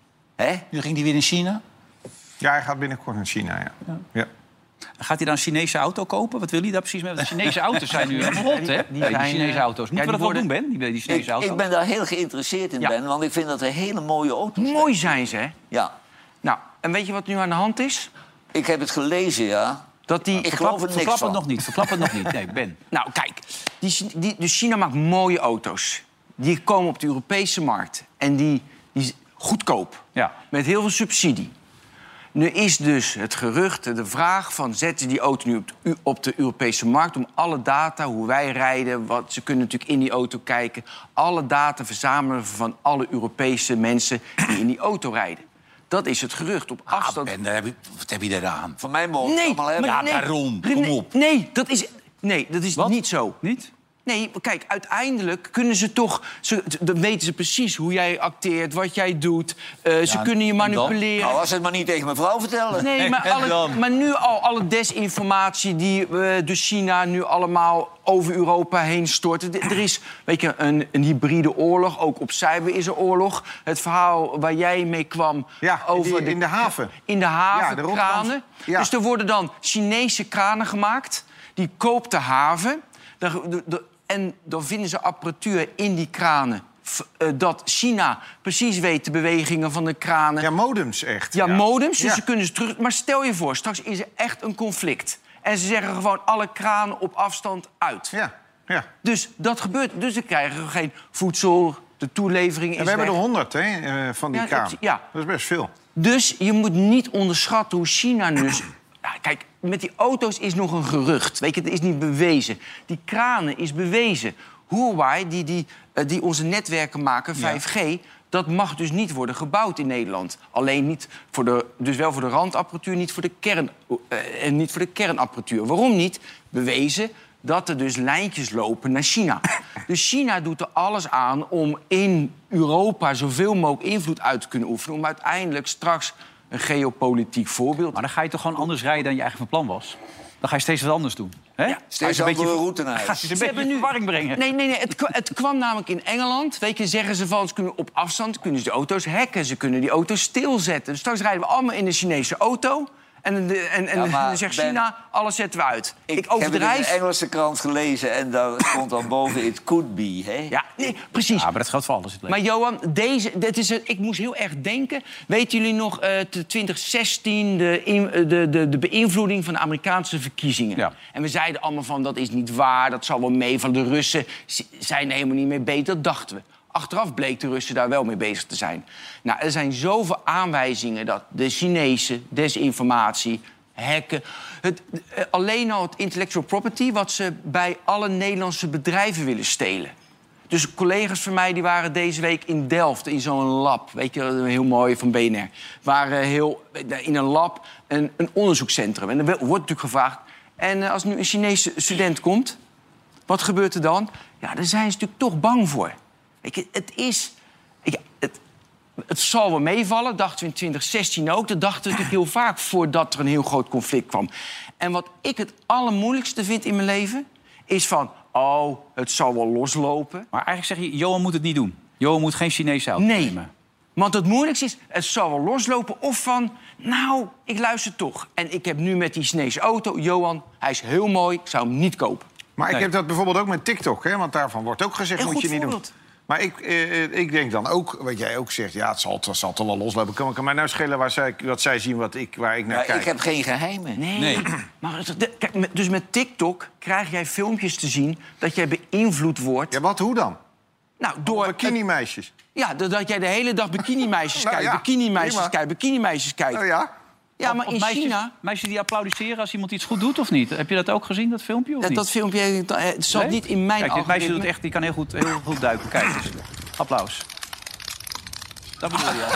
Hè? Nu ging hij weer naar China? Ja, hij gaat binnenkort naar China, ja. ja. ja. Gaat hij dan een Chinese auto kopen? Wat wil hij daar precies mee? De Chinese auto's zijn nu helemaal hot, hè? Die, die Chinese auto's. Moeten ja, we dat worden... wel doen, Ben? Die, die Chinese ik, auto's? Ik ben daar heel geïnteresseerd in, ja. Ben. Want ik vind dat er hele mooie auto's zijn. Mooi zijn ze, hè? Ja. Nou, en weet je wat nu aan de hand is? Ik heb het gelezen, ja. Dat die, ik verklap, geloof er niks verklap van. het nog niet, verklap het nog niet. Nee, Ben. Nou, kijk. Die, die, dus China maakt mooie auto's. Die komen op de Europese markt. En die, die goedkoop. Ja. Met heel veel subsidie. Nu is dus het gerucht, de vraag van... zetten die auto nu op de, op de Europese markt... om alle data, hoe wij rijden... Wat, ze kunnen natuurlijk in die auto kijken... alle data verzamelen van alle Europese mensen... die in die auto rijden. Dat is het gerucht op afstand. Ah, Ben, daar heb je, wat heb je eraan? Van mij mogen nee, allemaal hebben. Ja, nee, daarom. Kom nee, op. Nee, dat is, nee, dat is wat? niet zo. Niet? Nee, kijk, uiteindelijk kunnen ze toch... Ze, dan weten ze precies hoe jij acteert, wat jij doet. Uh, ja, ze kunnen je manipuleren. Nou, als ze het maar niet tegen mijn vrouw vertellen. Nee, maar, alle, maar nu al alle desinformatie die uh, de China nu allemaal over Europa heen stort. Er is, weet je, een, een hybride oorlog. Ook op cyber is er oorlog. Het verhaal waar jij mee kwam... Ja, over die, in de haven. In de haven, ja, de kranen. Ja. Dus er worden dan Chinese kranen gemaakt. Die koopt de haven. De, de, de, en dan vinden ze apparatuur in die kranen... Uh, dat China precies weet de bewegingen van de kranen. Ja, modems echt. Ja, ja. modems, dus ja. ze kunnen ze terug... Maar stel je voor, straks is er echt een conflict. En ze zeggen gewoon alle kranen op afstand uit. Ja, ja. Dus dat gebeurt. Dus ze krijgen geen voedsel, de toelevering is en we weg. hebben er honderd hè, van die ja, kranen. Ja. Dat is best veel. Dus je moet niet onderschatten hoe China dus... Ja, kijk, met die auto's is nog een gerucht. Weet je, het is niet bewezen. Die kranen is bewezen. Huawei, die, die, die onze netwerken maken, vijf G... Ja. Dat mag dus niet worden gebouwd in Nederland. Alleen niet voor de, dus wel voor de randapparatuur, niet voor de kern, uh, en niet voor de kernapparatuur. Waarom niet? Bewezen dat er dus lijntjes lopen naar China. Dus China doet er alles aan om in Europa zoveel mogelijk invloed uit te kunnen oefenen... om uiteindelijk straks een geopolitiek voorbeeld... Maar dan ga je toch gewoon anders rijden dan je eigenlijk van plan was? Dan ga je steeds wat anders doen. Hè? Ja, steeds een andere route naar huis. Ga je een beetje nu verwarring brengen. Nee, nee, nee. Het, het kwam namelijk in Engeland. Weet je, zeggen ze van, ze kunnen op afstand kunnen ze de auto's hacken. Ze kunnen die auto's stilzetten. Dus straks rijden we allemaal in een Chinese auto... En, de, en, en ja, dan zegt China, Ben, alles zetten we uit. Ik, ik overdrijf... heb het in de Engelse krant gelezen en daar stond dan boven... it could be, hè? Ja, nee, precies. Ja, maar dat geldt voor alles. Maar Johan, deze, dit is een, ik moest heel erg denken... Weten jullie nog, uh, twintig zestien, de, in, de, de, de beïnvloeding van de Amerikaanse verkiezingen? Ja. En we zeiden allemaal van, dat is niet waar, dat zal wel mee... van de Russen zijn er helemaal niet mee bezig, dat dachten we. Achteraf bleek de Russen daar wel mee bezig te zijn. Nou, er zijn zoveel aanwijzingen dat de Chinese desinformatie, hacken... Het, alleen al het intellectual property... wat ze bij alle Nederlandse bedrijven willen stelen. Dus collega's van mij die waren deze week in Delft in zo'n lab. Weet je, heel mooi van B N R. Waren heel, in een lab, een, een onderzoekscentrum. En er wordt natuurlijk gevraagd... en als nu een Chinese student komt, wat gebeurt er dan? Ja, daar zijn ze natuurlijk toch bang voor. Weet je, het is... Ja, het, het zal wel meevallen, dachten we in twintig zestien ook. Dat dachten we natuurlijk heel vaak voordat er een heel groot conflict kwam. En wat ik het allermoeilijkste vind in mijn leven... is van, oh, het zal wel loslopen. Maar eigenlijk zeg je, Johan moet het niet doen. Johan moet geen Chinese auto nee, nemen. Want het moeilijkste is, het zal wel loslopen. Of van, nou, ik luister toch. En ik heb nu met die Chinese auto, Johan, hij is heel mooi, ik zou hem niet kopen. Maar nee. ik heb dat bijvoorbeeld ook met TikTok, hè, want daarvan wordt ook gezegd, moet je niet voorbeeld. doen. Maar ik, eh, ik denk dan ook, wat jij ook zegt... ja, het zal, het zal toch wel loslopen. Kan, kan mij nou schelen waar zij, wat zij zien wat ik, waar ik naar ja, kijk? Ik heb geen geheimen. Nee, nee. Maar de, kijk, dus met TikTok krijg jij filmpjes te zien... dat jij beïnvloed wordt. Ja, wat, hoe dan? Nou, door... Bikini-meisjes. Ja, dat jij de hele dag bikini-meisjes nou, kijkt, ja, bikini-meisjes prima. kijkt, bikini-meisjes kijkt. Nou ja. Ja, maar Of in meisjes, China... meisjes die applaudisseren als iemand iets goed doet of niet? Heb je dat ook gezien, dat filmpje? Of Ja, niet? dat filmpje eh, het zat Nee? niet in mijn Kijk, dit meisje algoritme. doet echt, die kan heel goed, heel goed duiken. Kijk eens. Applaus. Dat bedoel je al.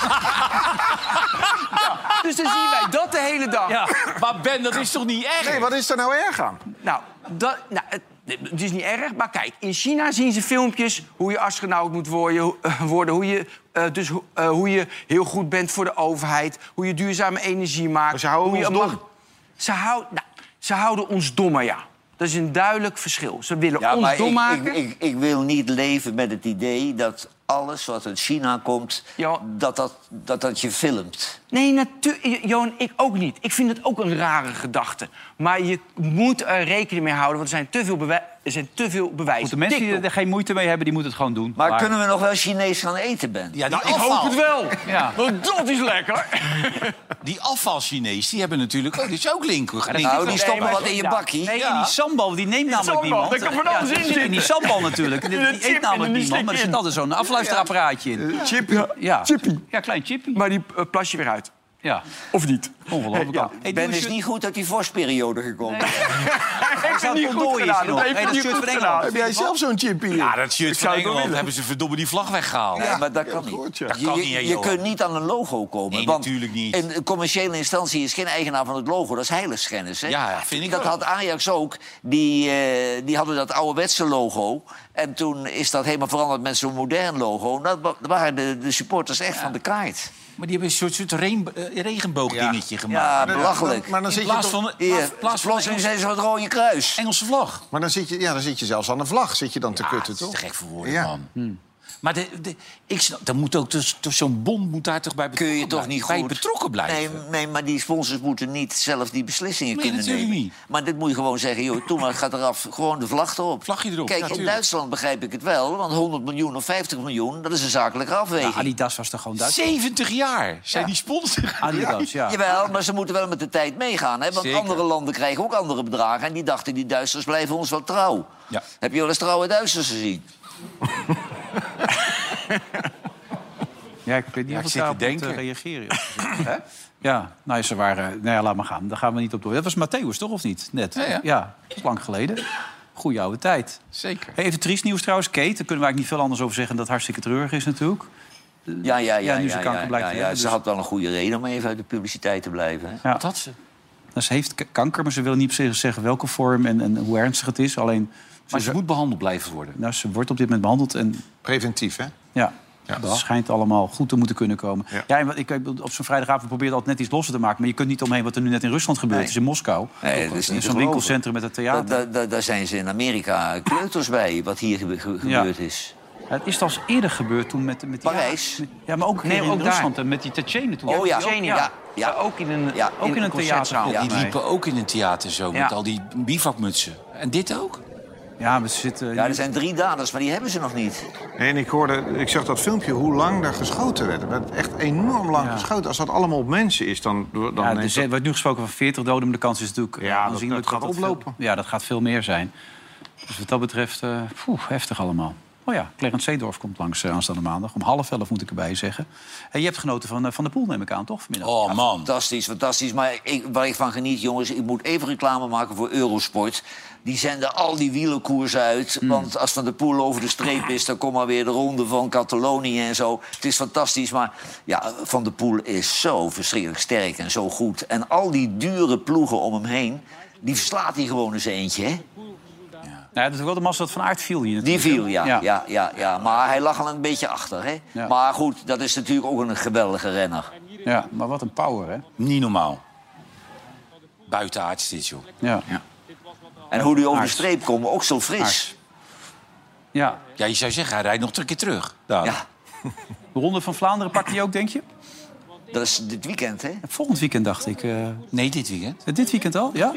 Dus dan zien wij dat de hele dag. Ja. Maar Ben, dat is toch niet erg? Nee, wat is er nou erg aan? Nou, dat, nou het, het is niet erg, maar kijk, in China zien ze filmpjes hoe je astronaut moet worden, hoe, uh, worden, hoe je, uh, dus, uh, hoe je heel goed bent voor de overheid, hoe je duurzame energie maakt. Maar ze houden hoe ons je dom. mag- Ze, hou, nou, ze houden ons dommer, ja. Dat is een duidelijk verschil. Ze willen Ja, ons maar dom ik, maken. ik, ik, ik wil niet leven met het idee dat alles wat uit China komt, Ja. dat, dat, dat dat je filmt. Nee, natuurlijk, Johan, ik ook niet. Ik vind het ook een rare gedachte. Maar je moet er rekening mee houden, want er zijn te veel, bewij- er zijn te veel bewijzen. Goed, de mensen die TikTok. er geen moeite mee hebben, die moeten het gewoon doen. Maar, kunnen we nog wel Chinees gaan eten, Ben? Ja, die Nou, ik afval, hoop het wel. Ja. Want dat is lekker. Die afval-Chinees, die hebben natuurlijk ook... Die is ook link. link- Nou, die stoppen maar- wat in je ja. bakkie. Nee, Ja. in die sambal, die neemt namelijk sambal, niemand. daar kan van alles Ja, in zit In die zitten. sambal natuurlijk. Die, In een die chip eet namelijk en een niemand, maar er stik zit altijd zo'n afluisterapparaatje in. Chippy. Ja. Chippy. Ja, klein chippy. Maar die uh, plas je weer uit. Ja, Of niet? ongelooflijk. Ja. Hey, Ben doe is eens- niet goed uit die vorstperiode gekomen. Ik zou het wel dooien, is hij nog. Dat Hey, heeft dat niet shirt goed van gedaan. Engeland. Heb jij zelf zo'n chippy? Ja, dat shirt zou van het wel Engeland willen. hebben ze verdomme die vlag weggehaald. Nee, maar dat kan gehoord, niet. ja. Dat Je, kan je- niet, hè, je Johan. kunt niet aan een logo komen. Nee, want natuurlijk niet. Een commerciële instantie is geen eigenaar van het logo. Dat is heiligschennis. Hè? Ja, ja, vind ik Dat ook. had Ajax ook. Die, eh, die hadden dat ouderwetse logo. En toen is dat helemaal veranderd met zo'n modern logo. Dat wa- waren de, de supporters echt van de kaart. Maar die hebben een soort, soort reen- eh, regenboogdingetje Ja, gemaakt. belachelijk. Maar dan In zit je plaats toch- van, Hier, plaats, plaats van plotseling Engels- zijn ze wat rode kruis. Engelse vlag. Maar dan zit, je, ja, dan zit je zelfs aan de vlag zit je dan te Ja, kutten, dat is toch? te gek voor woorden, Ja. man. Hm. Maar de, de, ik snap, dan moet ook dus, dus zo'n bond moet daar toch bij Kun betrokken je toch blijven, niet bij goed... betrokken blijven? Nee, nee, maar die sponsors moeten niet zelf die beslissingen Nee, kunnen natuurlijk nemen. niet. Maar dit moet je gewoon zeggen, joh, toen maar gaat eraf. Gewoon de vlag erop. Vlagje erop, Kijk, ja, in tuurlijk. Duitsland begrijp ik het wel. Want honderd miljoen of vijftig miljoen, dat is een zakelijke Ja, afweging. Adidas was toch gewoon Duits? zeventig jaar zijn die sponsors. Adidas, ja. Jawel, maar ze moeten wel met de tijd meegaan. Hè? Want Zeker. andere landen krijgen ook andere bedragen. En die dachten, die Duitsers blijven ons wel trouw. Ja. Heb je wel eens trouwe Duitsers gezien? Ja, ik weet niet Ja, of ik ik zit te daarop moet denken. eh, reageren. Hè? Ja, nou, ze waren... Nou ja, laat maar gaan. Daar gaan we niet op door. Dat was Matthäus, toch, of niet? Net. Ja, ja. dat is lang geleden. Goeie oude tijd. Zeker. Hey, even triest nieuws trouwens. Kate, daar kunnen we eigenlijk niet veel anders over zeggen... dat het hartstikke treurig is natuurlijk. Ja, ja, ja. Ja, nu ze ja, kanker ja, blijkt ja, te ja. hebben, Ze dus- had wel een goede reden om even uit de publiciteit te blijven. Hè? Ja. Wat had ze? Nou, ze heeft k- kanker, maar ze wil niet precies zeggen welke vorm... en, en hoe ernstig het is. Alleen, Maar ze, ze moet behandeld blijven worden. nou, ze wordt op dit moment behandeld en... Preventief, hè? Ja, het schijnt allemaal goed te moeten kunnen komen. Ja. Ja, en wat ik, op zo'n vrijdagavond probeer je altijd net iets losser te maken... maar je kunt niet omheen wat er nu net in Rusland gebeurd Nee. is, in Moskou. Nee, dat is niet te Zo'n geloven. winkelcentrum met het theater. Da- da- da- Daar zijn ze in Amerika kleuters bij, wat hier gebe- ge- Ja. gebeurd is. Ja, het is al eens eerder gebeurd toen met, met die... Parijs. met- ja, maar ook, Nee, hier in ook daar. Rusland en met die Tsjetsjenen toen. Oh ja, Tsjetsjenië, ja, ja. ja. Ook in een, Ja, ook in een concertzaal. theater. Ja, die Nee. liepen ook in een theater zo, Ja. met al die bivakmutsen. En dit ook? Ja, maar ze zitten... Ja, er zijn drie daders, maar die hebben ze nog niet. En ik hoorde, ik zag dat filmpje hoe lang daar geschoten werd. Er werd echt enorm lang Ja. geschoten. Als dat allemaal op mensen is, dan... dan Ja, neemt dus dat- er wordt nu gesproken van veertig doden, maar de kans is natuurlijk Ja, eh, dat- aanzienlijk dat gaat het oplopen. veel- ja, dat gaat veel meer zijn. Dus wat dat betreft, eh poeh, heftig allemaal. Oh ja, Clarence Seedorf komt langs uh, aanstaande maandag. Om half elf moet ik erbij zeggen. En je hebt genoten van, uh, van de pool, neem ik aan, toch? Vanmiddag? Oh, man. Fantastisch, fantastisch. Maar ik, waar ik van geniet, jongens, ik moet even reclame maken voor Eurosport. Die zenden al die wielerkoersen uit. Mm. Want als Van der Poel over de streep is, dan komt maar weer de ronde van Catalonië en zo. Het is fantastisch, maar ja, Van der Poel is zo verschrikkelijk sterk en zo goed. En al die dure ploegen om hem heen, die verslaat hij gewoon eens eentje, hè? Nou, ja, dat is wel de massa dat Van Aert viel hier Die natuurlijk. viel, ja, ja. Ja, ja, ja. Maar hij lag al een beetje achter, hè? Ja. Maar goed, dat is natuurlijk ook een geweldige renner. Ja, maar wat een power, hè? Niet normaal. Buitenaards dit, joh. Ja. En hoe die over de Aert. streep komt, ook zo fris. Aert. Ja. Ja, je zou zeggen, hij rijdt nog een keer terug. Dadelijk. Ja, De Ronde van Vlaanderen pakt hij ook, denk je? dat is dit weekend, hè? Volgend weekend, dacht ik. eh Nee, dit weekend. dit weekend al? Ja?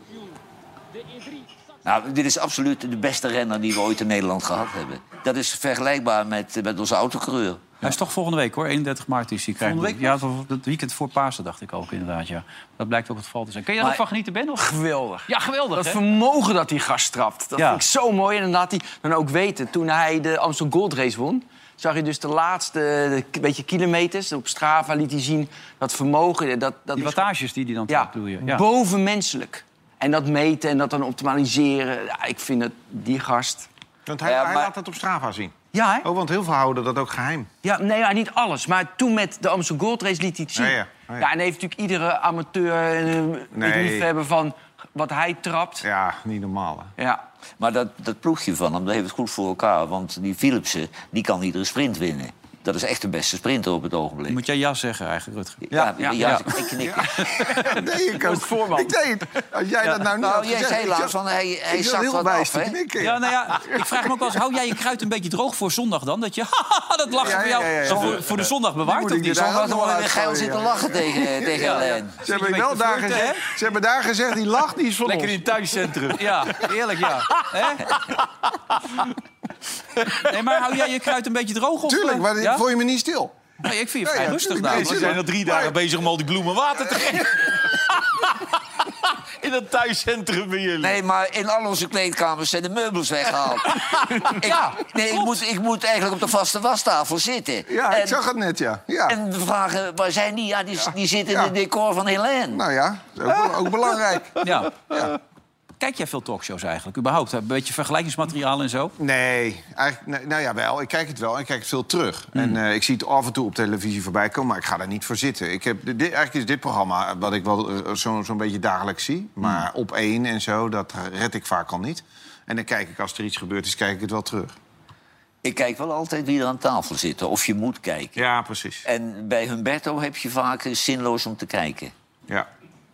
Nou, dit is absoluut de beste renner die we ooit in Nederland gehad hebben. Dat is vergelijkbaar met, met onze autocoureur. Hij is toch volgende week, hoor. eenendertig maart is hij. Volgende week? Ja, het weekend voor Pasen, dacht ik ook inderdaad, ja. Dat blijkt ook het geval te zijn. Kun je daar Maar- ook van genieten, Ben? Of? Geweldig. Ja, geweldig, Dat hè? vermogen dat die gast trapt, dat Ja. vind ik zo mooi. En dan laat hij dan ook weten, toen hij de Amstel Gold Race won... zag je dus de laatste de, k- beetje kilometers. Op Strava liet hij zien dat vermogen... Dat, dat Die is wattages die hij dan ja, trapt, bedoel je? Ja. bovenmenselijk. En dat meten en dat dan optimaliseren. Ja, ik vind het, die gast... Want hij, Ja, hij maar- laat dat op Strava zien. Ja, hè? Oh, want heel veel houden dat ook geheim. Ja, nee, ja, niet alles. Maar toen met de Amstel Gold Race liet hij het zien. Ja, Ja, ja. Oh, ja. en heeft natuurlijk iedere amateur een Nee. liefhebber van wat hij trapt. Ja, niet normaal. Hè. Ja. Maar dat, dat ploegje van hem, dat heeft het goed voor elkaar. Want die Philipsen, die kan iedere sprint winnen. Dat is echt de beste sprinter op het ogenblik. Moet jij ja zeggen eigenlijk, Rutger? Ja, ja, ja, ja. ik knik. Nee, ik ook. voorman. Ik deed het. Als jij dat nou niet Nou, had jij gezegd, zei ik laatst zat- van hij, hij ik zat zakt heel wat wijs af, te hè? knikken. Ja, nou ja, ik vraag me ook wel eens, hou jij je kruid een beetje droog voor zondag dan? Dat je, dat lachen Ja, voor ja, jou ja, ja. zo voor, voor de zondag bewaard, moet of ik niet? er daar Zondag ook nog worden we wel geil uit zitten gooien, lachen tegen, tegen Ja, ja. Hélène. Ze hebben, een wel beetje daar flirten, gezegd, ze hebben daar gezegd, die lach die is van Lekker ons. in het thuiscentrum. Ja, eerlijk, ja. Hè? Nee, maar hou jij je kruid een beetje droog? Of, Tuurlijk, eh, maar ja? vond je me niet stil? Nee, ik vind je Ja, vrij ja, rustig tuurlijk, nou. nee, Ze zijn al drie dagen bezig om al die bloemen water te geven. In het thuiscentrum bij jullie. Nee, maar in al onze kleedkamers zijn de meubels weggehaald. ik, Ja, nee, ik moet, ik moet eigenlijk op de vaste wastafel zitten. Ja, en, ik zag het net, ja. ja. En we vragen, waar zijn die? Ja, die, die zitten in Ja. het decor van Hélène. Nou ja, dat is ook, ook belangrijk. Ja. Kijk jij veel talkshows eigenlijk, überhaupt? Een beetje vergelijkingsmateriaal en zo? Nee, eigenlijk, nee, nou ja, wel. Ik kijk het wel en ik kijk het veel terug. En eh, ik zie het af en toe op televisie voorbij komen, maar ik ga daar niet voor zitten. Ik heb, dit, eigenlijk is dit programma wat ik wel eh, zo- zo'n beetje dagelijks zie. Maar op één en zo, dat red ik vaak al niet. En dan kijk ik, als er iets gebeurd is, kijk ik het wel terug. Ik kijk wel altijd wie er aan tafel zit, of je moet kijken. Ja, precies. En bij Humberto heb je vaak eh, zinloos om te kijken. Ja.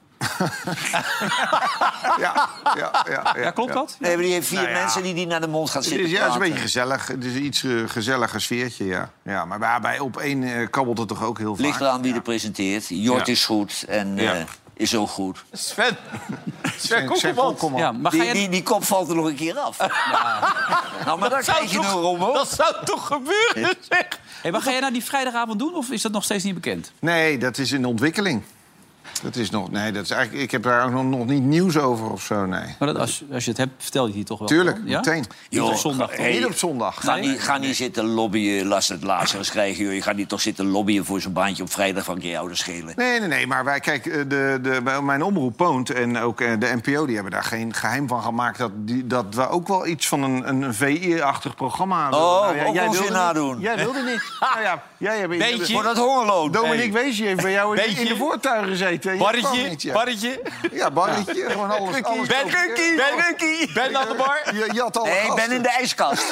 ja, ja, ja, Ja, klopt dat? Nee, maar die heeft vier Nou ja. mensen die die naar de mond gaat Het zitten is, ja, het is een praten. beetje gezellig. Het is een iets eh, gezelliger sfeertje, ja. ja maar bij, bij op één eh, kabbelt het toch ook heel vaak. Ligt eraan wie er presenteert. Jort Ja. is goed en Ja. eh, is ook goed. Sven. Sven Sven Kokkelman. Kokkelman. Ja, maar ga Die, jij... die, die kop valt er nog een keer af. Nou, maar daar Zou krijg je toch- een rommel. Dat zou toch gebeuren, zeg? Hey, maar ga jij nou die vrijdagavond doen of is dat nog steeds niet bekend? Nee, dat is in ontwikkeling. Dat is nog, nee, dat is eigenlijk, ik heb daar ook nog, nog niet nieuws over of zo, nee. Maar dat, als, als je het hebt, vertel je het hier toch wel? Tuurlijk, Ja? meteen. Niet Joh, op zondag. toch? hey, Niet op zondag. Ga, niet, ga niet zitten lobbyen, last het Lazarus krijgen. Joh. Je gaat niet toch zitten lobbyen voor zo'n baantje op vrijdag van je ouders schelen. Nee, nee, nee, maar wij, kijk, eh, de, de, bij mijn omroep Poont en ook eh, de N P O... die hebben daar geen geheim van gemaakt... dat, die, dat we ook wel iets van een, een V I-achtig programma wilden. Oh, Nou ja, ook jij ons wilde weer niet. nadoen. Jij wilde niet. Nou ja, jij hebt... Beetje. Voor dat hongerloon. Dominique Weesje heeft bij jou in, Beetje. in de voortuin gezeten. en jij kwam Barretje, niet, ja. barretje. Ja, barretje. Gewoon alles. alles Ben, over- ben, Rukkie. Ben aan de bar. Je, je had alle Nee, ik ben gasten. in de ijskast.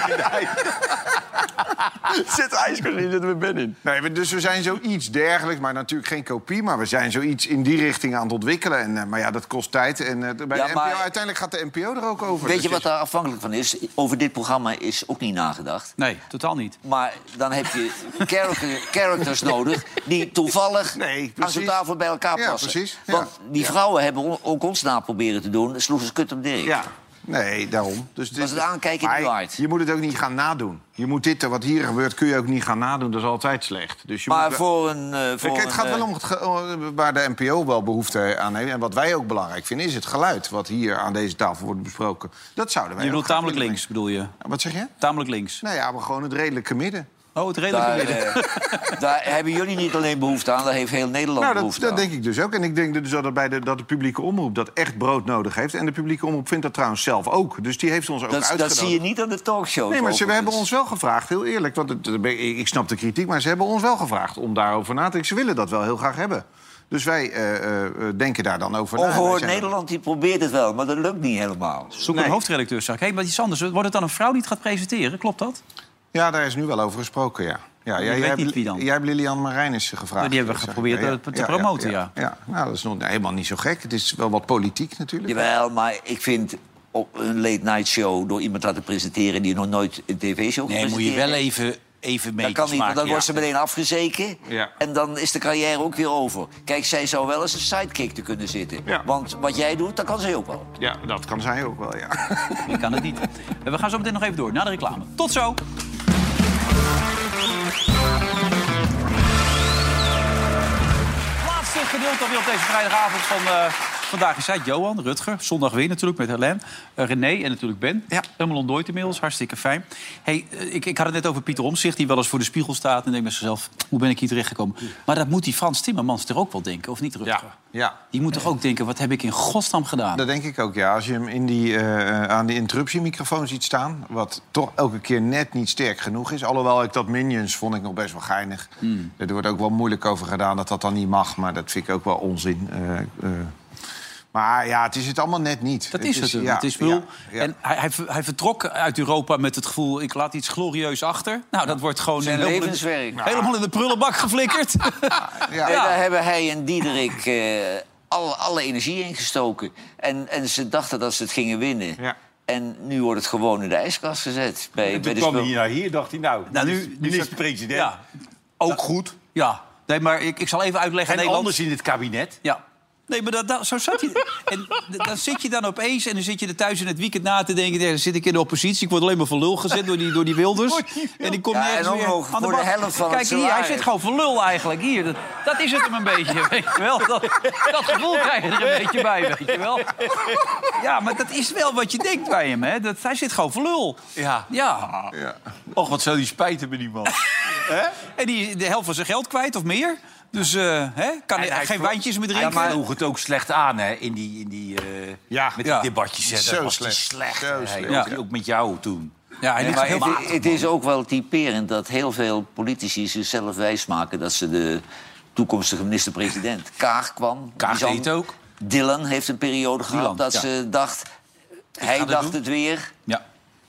Zit ijskast in, zitten we Ben in. Nee, we- dus we zijn zoiets dergelijks, maar natuurlijk geen kopie... maar we zijn zoiets in die richting aan het ontwikkelen. En, eh, maar ja, dat kost tijd. En eh, bij Ja, de N P O, maar- uiteindelijk gaat de N P O er ook over. Weet Dus je wat het daar afhankelijk van is? Over dit programma is ook niet nagedacht. Nee, totaal niet. Maar dan heb je character, characters nodig die toevallig Nee, aan precies. zo'n tafel bij elkaar Ja, passen. precies, ja. Want die vrouwen hebben on- ook ons na proberen te doen. Sloegen ze kut op Dirk. is- Ja, nee, daarom. Dus dit- Was het aankijken maar niet waard? Je moet het ook niet gaan nadoen. Je moet dit, wat hier gebeurt, kun je ook niet gaan nadoen. Dat is altijd slecht. Dus je Maar moet wel- voor een... eh, voor Kijk, het gaat een, wel eh, om het ge- waar de N P O wel behoefte aan heeft. En wat wij ook belangrijk vinden, is het geluid... wat hier aan deze tafel wordt besproken. Dat zouden wij Je ook bedoelt graag tamelijk willen links, bedoel je? brengen. Wat zeg je? Tamelijk links. Nou ja, maar gewoon het redelijke midden. Oh, het redelijke Daar, midden. eh, daar hebben jullie niet alleen behoefte aan, daar heeft heel Nederland Nou, dat, behoefte dat aan. denk ik dus ook. En ik denk dus dat, het bij de, dat de publieke omroep dat echt brood nodig heeft. En de publieke omroep vindt dat trouwens zelf ook. Dus die heeft ons ook dat, uitgenodigd. dat zie je niet aan de talkshow. Nee, maar ze hebben ons wel gevraagd, heel eerlijk. Want het, ik ik snap de kritiek, maar ze hebben ons wel gevraagd om daarover na te denken. Ze willen dat wel heel graag hebben. Dus wij eh, eh, denken daar dan over na. Wij Ongehoord zijn- Nederland die probeert het wel, maar dat lukt niet helemaal. Zoek Nee. een hoofdredacteur, zag ik. Hé, maar iets anders. Wordt het dan een vrouw die het gaat presenteren? Klopt dat? Ja, daar is nu wel over gesproken, ja. Ja, Je jij, weet jij niet hebt, wie dan? Jij hebt Lilian Marijnissen gevraagd. Die hebben we zeg geprobeerd ik. te- te promoten, ja. ja. Nou, dat is nog helemaal niet zo gek. Het is wel wat politiek natuurlijk. Jawel, maar ik vind op een late night show door iemand laten presenteren die nog nooit een tv-show Nee, moet je wel even, even Dat meters kan niet, want maken. dan ja. wordt ze meteen afgezeken. Ja. En dan is de carrière ook weer over. Kijk, zij zou wel eens een sidekick te kunnen zitten. Ja. Want wat jij doet, dat kan zij ook wel. Ja, dat kan zij ook wel, ja. Ik kan het niet. We gaan zo meteen nog even door, na de reclame. Tot zo! Beeld alweer op deze vrijdagavond van uh, Vandaag is hij. Johan, Rutger, zondag weer natuurlijk met Helene, uh, René en natuurlijk Ben. Ja. Helemaal ontdooid inmiddels, hartstikke fijn. Hey, uh, ik, ik had het net over Pieter Omtzigt, die wel eens voor de spiegel staat... en denkt bij zichzelf, hoe ben ik hier terechtgekomen? Maar dat moet die Frans Timmermans toch ook wel denken, of niet, Rutger? Ja. Ja. Die moet toch ook denken, wat heb ik in godsnaam gedaan? Dat denk ik ook, ja. Als je hem in die, uh, aan die interruptiemicrofoon ziet staan... wat toch elke keer net niet sterk genoeg is. Alhoewel ik dat Minions vond ik nog best wel geinig. Mm. Er wordt ook wel moeilijk over gedaan dat dat dan niet mag. Maar dat vind ik ook wel onzin. Uh, uh. Maar ja, het is het allemaal net niet. Dat is het. Het, ja, het is wel. Ja, ja. En hij, hij, hij vertrok uit Europa met het gevoel... ik laat iets glorieus achter. Nou, dat wordt gewoon... Zijn helemaal, levenswerk. In de, helemaal in de prullenbak geflikkerd. Ja. Ja. Ja. Daar hebben hij en Diederik uh, alle, alle energie in gestoken. En, en ze dachten dat ze het gingen winnen. Ja. En nu wordt het gewoon in de ijskast gezet. Bij, en bij toen de kwam hij naar hier, dacht hij... nou, nou nu, nu is de president. Ja. Ook ja. goed. Ja, nee, maar ik, ik zal even uitleggen... En Nederland... anders in het kabinet. Ja. Nee, maar dat, dat, zo zat hij. En dan zit je dan opeens en dan zit je er thuis in het weekend na te denken... dan zit ik in de oppositie, ik word alleen maar voor lul gezet door die, door die Wilders. En die komt ja, nergens en weer ook aan de voor de helft van Kijk, het hier, hij zit gewoon voor lul eigenlijk. Hier, dat, dat is het hem een beetje, weet je wel. Dat, dat gevoel krijg je er een beetje bij, weet je wel. Ja, maar dat is wel wat je denkt bij hem, hè. Dat, hij zit gewoon voor lul. Ja. Ja. ja. Och, wat zou die spijt hebben, die man. En die is de helft van zijn geld kwijt, of meer... Dus uh, hè? kan hij, hij geen wijntjes meer drinken. Ja, maar hij droeg het ook slecht aan, hè? In die, in die, uh, ja. met die ja. debatjes. Hè? Zo was slecht. slecht. Zo Hij, slecht. ja. Ja. Ook met jou toen. Ja, hij ja, maar heel het, het is ook wel typerend dat heel veel politici zichzelf wijsmaken... dat ze de toekomstige minister-president... Kaag kwam. Kaag deed ook. Dylan heeft een periode gehad Dylan, dat ja. ze dacht... Hij dacht het, het weer... Ja.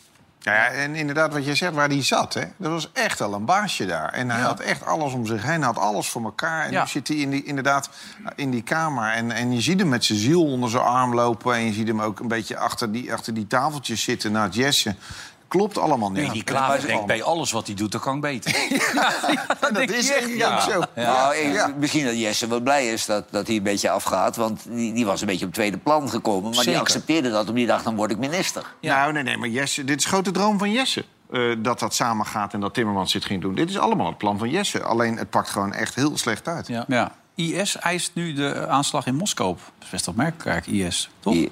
Ja, en inderdaad, wat jij zegt, waar hij zat, hè, dat was echt al een baasje daar. En hij ja. had echt alles om zich heen, hij had alles voor elkaar. En ja. nu zit hij in die, inderdaad in die kamer. En, en je ziet hem met zijn ziel onder zijn arm lopen... en je ziet hem ook een beetje achter die, achter die tafeltjes zitten naar het jessen. Klopt allemaal niet. Nee, die Klaver denkt bij alles wat hij doet, dat kan beter. ja, ja, dat, dat is echt ja. zo. Ja. Nou, ik, ja. Misschien dat Jesse wel blij is dat, dat hij een beetje afgaat. Want die, die was een beetje op tweede plan gekomen. Maar Zeker. die accepteerde dat, omdat die dacht, dan word ik minister. Ja. Nou, nee, nee, maar Jesse, dit is de grote droom van Jesse. Uh, dat dat samen gaat en dat Timmermans dit ging doen. Dit is allemaal het plan van Jesse. Alleen het pakt gewoon echt heel slecht uit. Ja. Ja. I S eist nu de aanslag in Moskou. Dat is best opmerkelijk, I S, toch? I...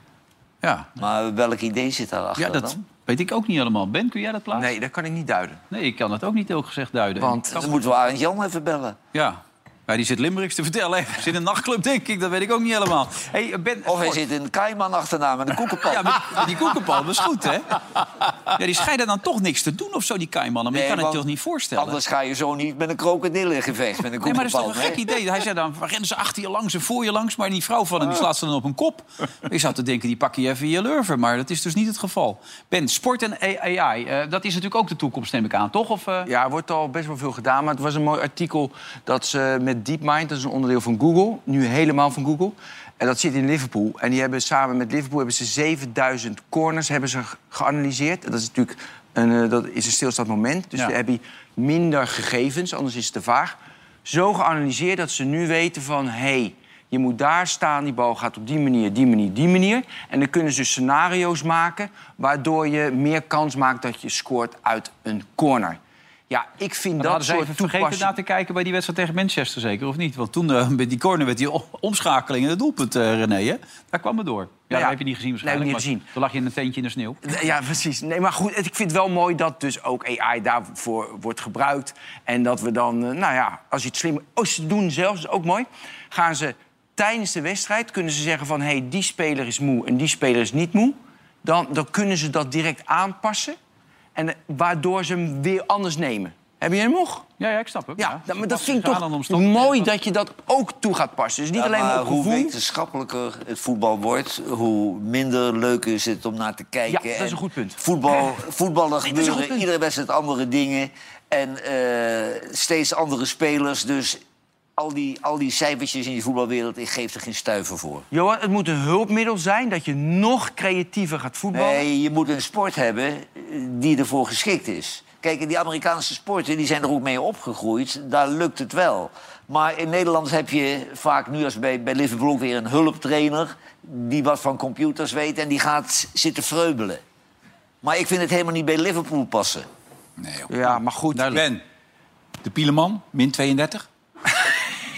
Ja. Maar welk idee zit daarachter ja, dat... dan? Weet ik ook niet helemaal. Ben, kun jij dat plaatsen? Nee, dat kan ik niet duiden. Nee, ik kan het ook niet heel gezegd duiden. Want dan moeten we Arend Jan even bellen. Ja. Ja, die zit Limericks te vertellen. Hij zit in een nachtclub, denk ik. Dat weet ik ook niet helemaal. Hey, Ben, of hij zit in een Kaiman achterna met een koekenpan. Ja, met, met die koekenpan, dat is goed, hè? Ja, die schijnen dan toch niks te doen of zo, die Kaimannen. Maar nee, je kan het je toch niet voorstellen? Anders ga je zo niet met een krokodil in gevecht, met een koekenpan. Nee, maar dat is toch een gek idee. Hij zei dan, rennen ze achter je langs en voor je langs... maar die vrouw van hem die slaat ze dan op een kop. Je zou te denken, die pak je even in je lurven. Maar dat is dus niet het geval. Ben, sport en A I, uh, dat is natuurlijk ook de toekomst, neem ik aan, toch? Of, uh... Ja, er wordt al best wel veel gedaan. Maar het was een mooi artikel dat ze met DeepMind... dat is een onderdeel van Google, nu helemaal van Google. En dat zit in Liverpool. En die hebben samen met Liverpool hebben ze zevenduizend corners hebben ze geanalyseerd. Dat is natuurlijk een, uh, dat is een stilstaand moment. Dus ja. we hebben minder gegevens, anders is het te vaag. Zo geanalyseerd dat ze nu weten van... hey, je moet daar staan, die bal gaat op die manier, die manier, die manier. En dan kunnen ze scenario's maken... waardoor je meer kans maakt dat je scoort uit een corner. Ja, ik vind dat soort even vergeten na te kijken bij die wedstrijd tegen Manchester, zeker, of niet? Want toen uh, met die corner werd die omschakeling en het doelpunt, uh, René, hè? Daar kwam het door. Ja, ja, dat heb je niet gezien waarschijnlijk. Nee, niet gezien. Toen lag je in een tentje in de sneeuw. Ja, precies. Nee, maar goed, ik vind het wel mooi dat dus ook A I daarvoor wordt gebruikt. En dat we dan, uh, nou ja, als je het slim... Oh, ze doen zelfs, dat is ook mooi, gaan ze tijdens de wedstrijd... kunnen ze zeggen van, hé, hey, die speler is moe en die speler is niet moe. Dan, dan kunnen ze dat direct aanpassen. En waardoor ze hem weer anders nemen. Heb je hem nog? Ja, ja, ik snap het. Ja, ja. dat, maar dat vind ik toch mooi dat je dat ook toe gaat passen. Dus niet ja, alleen maar op hoe gevoel. wetenschappelijker het voetbal wordt... hoe minder leuk is het om naar te kijken. Ja, dat is een goed punt. Voetbal, voetballen nee, gebeuren iedere wedstrijd andere dingen. En uh, steeds andere spelers. Dus al die, al die cijfertjes in die voetbalwereld... ik geef er geen stuiver voor. Johan, het moet een hulpmiddel zijn dat je nog creatiever gaat voetballen. Nee, je moet een sport hebben die ervoor geschikt is. Kijk, die Amerikaanse sporten die zijn er ook mee opgegroeid. Daar lukt het wel. Maar in Nederland heb je vaak nu als bij, bij Liverpool ook weer een hulptrainer... die wat van computers weet en die gaat zitten vreubelen. Maar ik vind het helemaal niet bij Liverpool passen. Nee, ja, maar goed. Ben, de Pieleman, min tweeëndertig.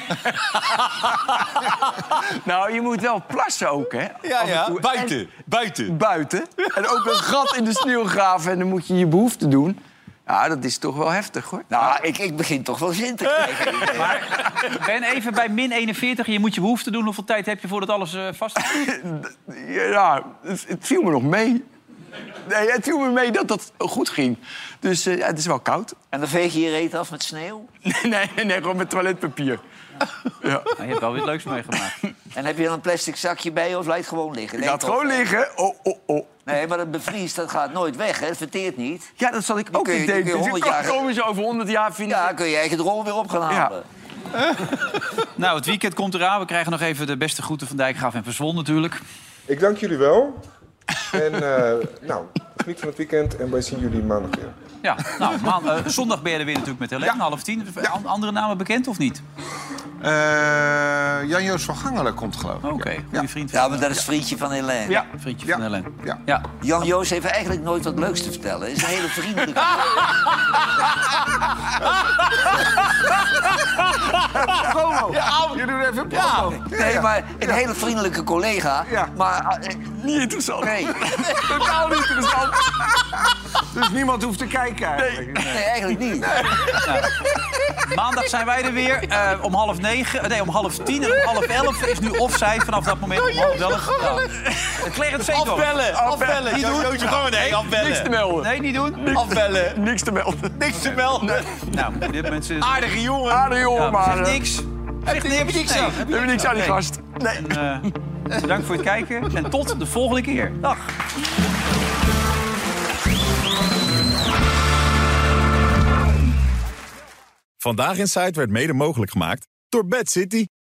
Nou, je moet wel plassen ook, hè? Ja, Af en ja. toe. Buiten. En, Buiten. buiten. En ook een gat in de sneeuw graven en dan moet je je behoefte doen. Ja, dat is toch wel heftig, hoor. Nou, ik, ik begin toch wel zin te krijgen. Maar ben even bij min eenenveertig en je moet je behoefte doen. Hoeveel tijd heb je voordat alles uh, vast is? Ja, het, het viel me nog mee. Nee, het viel me mee dat dat goed ging. Dus uh, ja, het is wel koud. En dan veeg je je reet af met sneeuw? Nee, nee, nee, gewoon met toiletpapier. Ja. Nou, je hebt wel weer leuks meegemaakt. En heb je dan een plastic zakje bij je of laat je het gewoon liggen? Ik laat het gewoon liggen. Oh, oh, oh. Nee, maar dat bevriest, dat gaat nooit weg, hè? Het verteert niet. Ja, dat zal ik Die ook kun je- niet die kun je denken. honderd Dus jaar- ik komen ze over honderd jaar vinden. Ja, kun je eigen rol weer op gaan halen. Nou, het weekend komt eraan. We krijgen nog even de beste groeten van Dijkgraaf en Verzwol natuurlijk. Ik dank jullie wel. En uh, nou, geniet van het weekend en wij zien jullie maandag weer. Ja, nou, maan, uh, zondag ben je er weer natuurlijk met Helene, half tien. An- Andere namen bekend of niet? Uh, Jan-Joos van Gangelen komt, geloof ik. Oké, okay, ja. goede vriend. Ja, maar dat is vriendje van Helene. Ja, vriendje Ja. van Helene. Ja. Ja. Jan Joos heeft eigenlijk nooit wat leuks te vertellen. Hij is een hele vriendelijke... Promo. Ja, je doet even promo. Nee, maar een hele vriendelijke collega. Ja. Maar... eh, Niet interessant. Nee. Totaal niet interessant. Dus niemand hoeft te kijken eigenlijk. Nee, eigenlijk niet. Maandag zijn wij er weer uh, om half negen. Nee, om half tien en om half elf is nu offside vanaf dat moment. Om half elf. Ja. Clarence Seedorf. Afbellen, afbellen. Niet doen. Jootje gewoon, nee, afbellen. Niks te melden. Nee, niet doen. Afbellen. Niks te melden. Niks te melden. Nou, dit mensen... Aardige jongen. Aardige jongen, Ja, maar... zeg eh, niks. Zeg Heb je niks aan? We hebben niks aan die gast. Nee. En, uh, bedankt voor het kijken en tot de volgende keer. Dag. Vandaag in Site werd mede mogelijk gemaakt door Bad City.